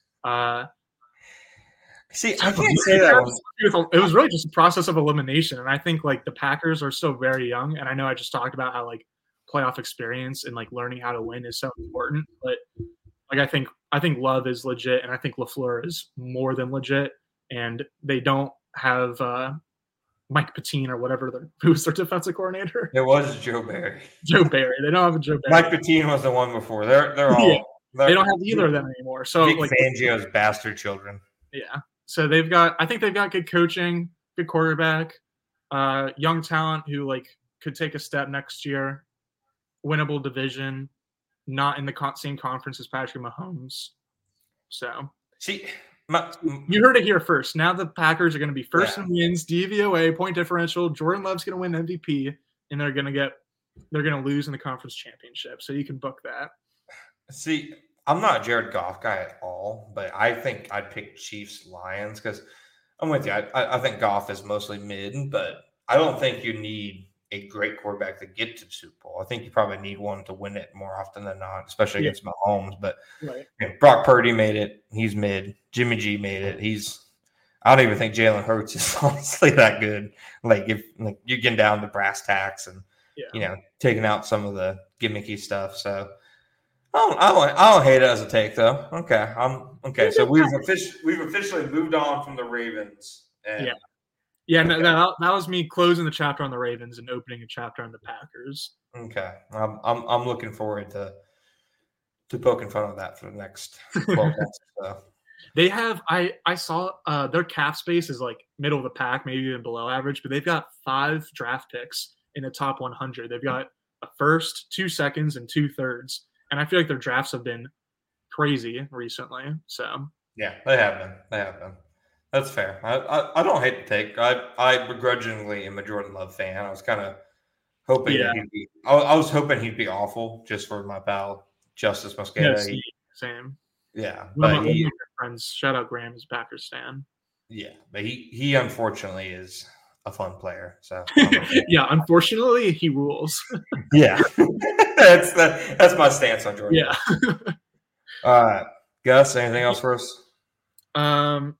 See, I can't say that. It was really just a process of elimination. And I think like the Packers are still very young. And I know I just talked about how like playoff experience and like learning how to win is so important, but like I think Love is legit, and I think LaFleur is more than legit. And they don't have Mike Patine or whatever who's their defensive coordinator. It was Joe Barry. Joe Barry. They don't have a Joe Barry. Mike Patine was the one before. They're all. They don't have either of them anymore. So Vic like Fangio's bastard children. Yeah. So I think they've got good coaching, good quarterback, young talent who like could take a step next year, winnable division, not in the same conference as Patrick Mahomes. So see, you heard it here first. Now the Packers are going to be first in wins, DVOA, point differential. Jordan Love's going to win MVP, and they're going to get they're going to lose in the conference championship. So you can book that. See, I'm not a Jared Goff guy at all, but I think I'd pick Chiefs Lions because I'm with you. I think Goff is mostly mid, but I don't think you need a great quarterback to get to the Super Bowl. I think you probably need one to win it more often than not, especially against Mahomes. But Brock Purdy made it. He's mid. Jimmy G made it. I don't even think Jalen Hurts is honestly that good. Like if you're getting down to brass tacks and taking out some of the gimmicky stuff. So I don't hate it as a take though. Okay. So we've officially moved on from the Ravens. That was me closing the chapter on the Ravens and opening a chapter on the Packers. Okay, I'm looking forward to poking fun of that for the next 12 months or so. They have I saw their cap space is like middle of the pack, maybe even below average, but they've got 5 draft picks in the top 100. They've got a first, 2 seconds, and 2 thirds, and I feel like their drafts have been crazy recently. So yeah, they have been. That's fair. I don't hate the take. I begrudgingly am a Jordan Love fan. I was kind of hoping I was hoping he'd be awful just for my pal Justice Mosqueda. Yeah, same. Yeah, one of my friends. Shout out Graham, is Packers fan. Yeah, but he unfortunately is a fun player. So unfortunately he rules. Yeah, that's my stance on Jordan. Yeah. All right, Gus. Anything else for us?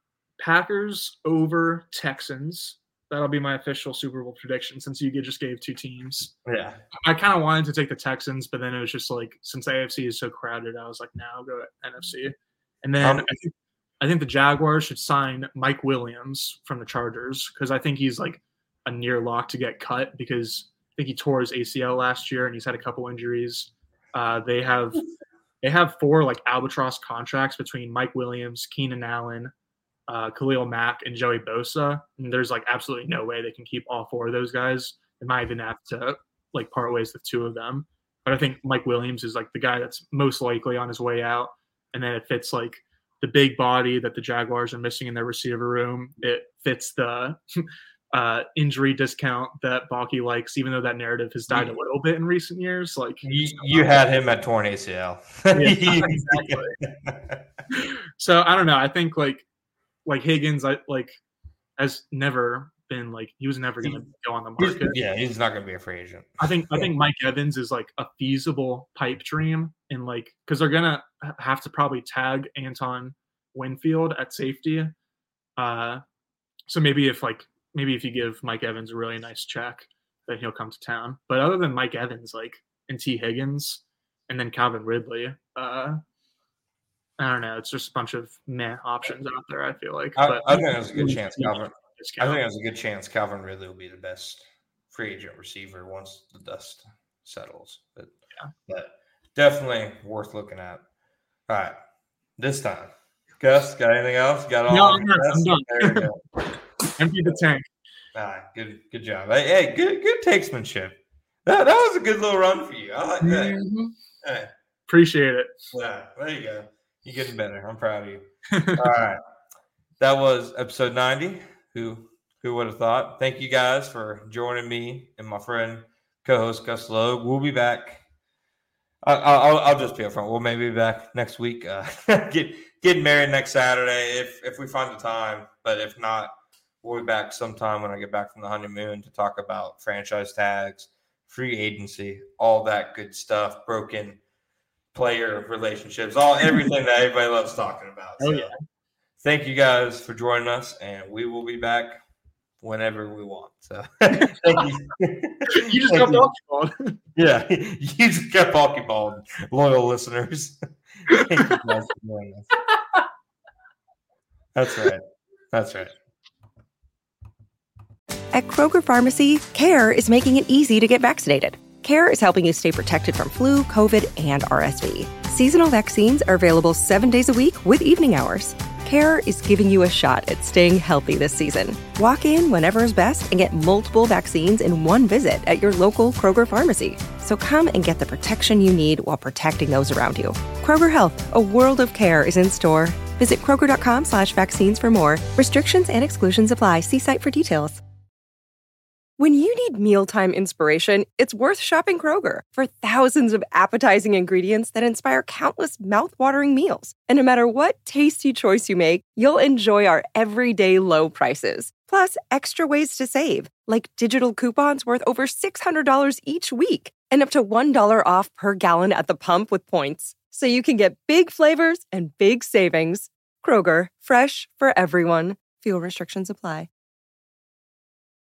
Packers over Texans. That'll be my official Super Bowl prediction since you just gave 2 teams. Yeah. I kind of wanted to take the Texans, but then it was just like, since the AFC is so crowded, I was like, I'll go NFC. And then I think the Jaguars should sign Mike Williams from the Chargers because I think he's like a near lock to get cut because I think he tore his ACL last year and he's had a couple injuries. They have 4 like albatross contracts between Mike Williams, Keenan Allen, Khalil Mack, and Joey Bosa, and there's like absolutely no way they can keep all 4 of those guys. They might even have to like part ways with 2 of them. But I think Mike Williams is like the guy that's most likely on his way out, and then it fits like the big body that the Jaguars are missing in their receiver room. It fits the injury discount that Balky likes, even though that narrative has died a little bit in recent years. Like you had him at torn ACL. Yeah, exactly. So I don't know. I think like Higgins, has never been like he was never going to go on the market. He's not going to be a free agent. I think Mike Evans is like a feasible pipe dream, and like because they're going to have to probably tag Anton Winfield at safety. So maybe if you give Mike Evans a really nice check, then he'll come to town. But other than Mike Evans, and T. Higgins, and then Calvin Ridley, I don't know. It's just a bunch of meh options out there, I feel like. I think there's a good chance Calvin Ridley will be the best free agent receiver once the dust settles. But definitely worth looking at. All right. This time. Gus, got anything else? Got all? No, I'm done. There you go. Empty the tank. All right. Good job. Hey, good takesmanship. That was a good little run for you. I like that. Mm-hmm. Hey. Appreciate it. Yeah, there you go. You're getting better. I'm proud of you. All right. That was episode 90. Who would have thought? Thank you guys for joining me and my friend, co-host Gus Logue. We'll be back. I'll just be upfront. We'll maybe be back next week. Getting married next Saturday if we find the time. But if not, we'll be back sometime when I get back from the honeymoon to talk about franchise tags, free agency, all that good stuff, broken player relationships, everything that everybody loves talking about. Oh, yeah. Thank you guys for joining us, and we will be back whenever we want. So thank you. You just got balky-balled. Yeah, you just got balky-balled, loyal listeners. Thank you guys for joining us. That's right. At Kroger Pharmacy, CARE is making it easy to get vaccinated. CARE is helping you stay protected from flu, COVID, and RSV. Seasonal vaccines are available 7 days a week with evening hours. CARE is giving you a shot at staying healthy this season. Walk in whenever is best and get multiple vaccines in one visit at your local Kroger Pharmacy. So come and get the protection you need while protecting those around you. Kroger Health, a world of care is in store. Visit Kroger.com/vaccines for more. Restrictions and exclusions apply. See site for details. When you need mealtime inspiration, it's worth shopping Kroger for thousands of appetizing ingredients that inspire countless mouthwatering meals. And no matter what tasty choice you make, you'll enjoy our everyday low prices. Plus, extra ways to save, like digital coupons worth over $600 each week and up to $1 off per gallon at the pump with points. So you can get big flavors and big savings. Kroger, fresh for everyone. Fuel restrictions apply.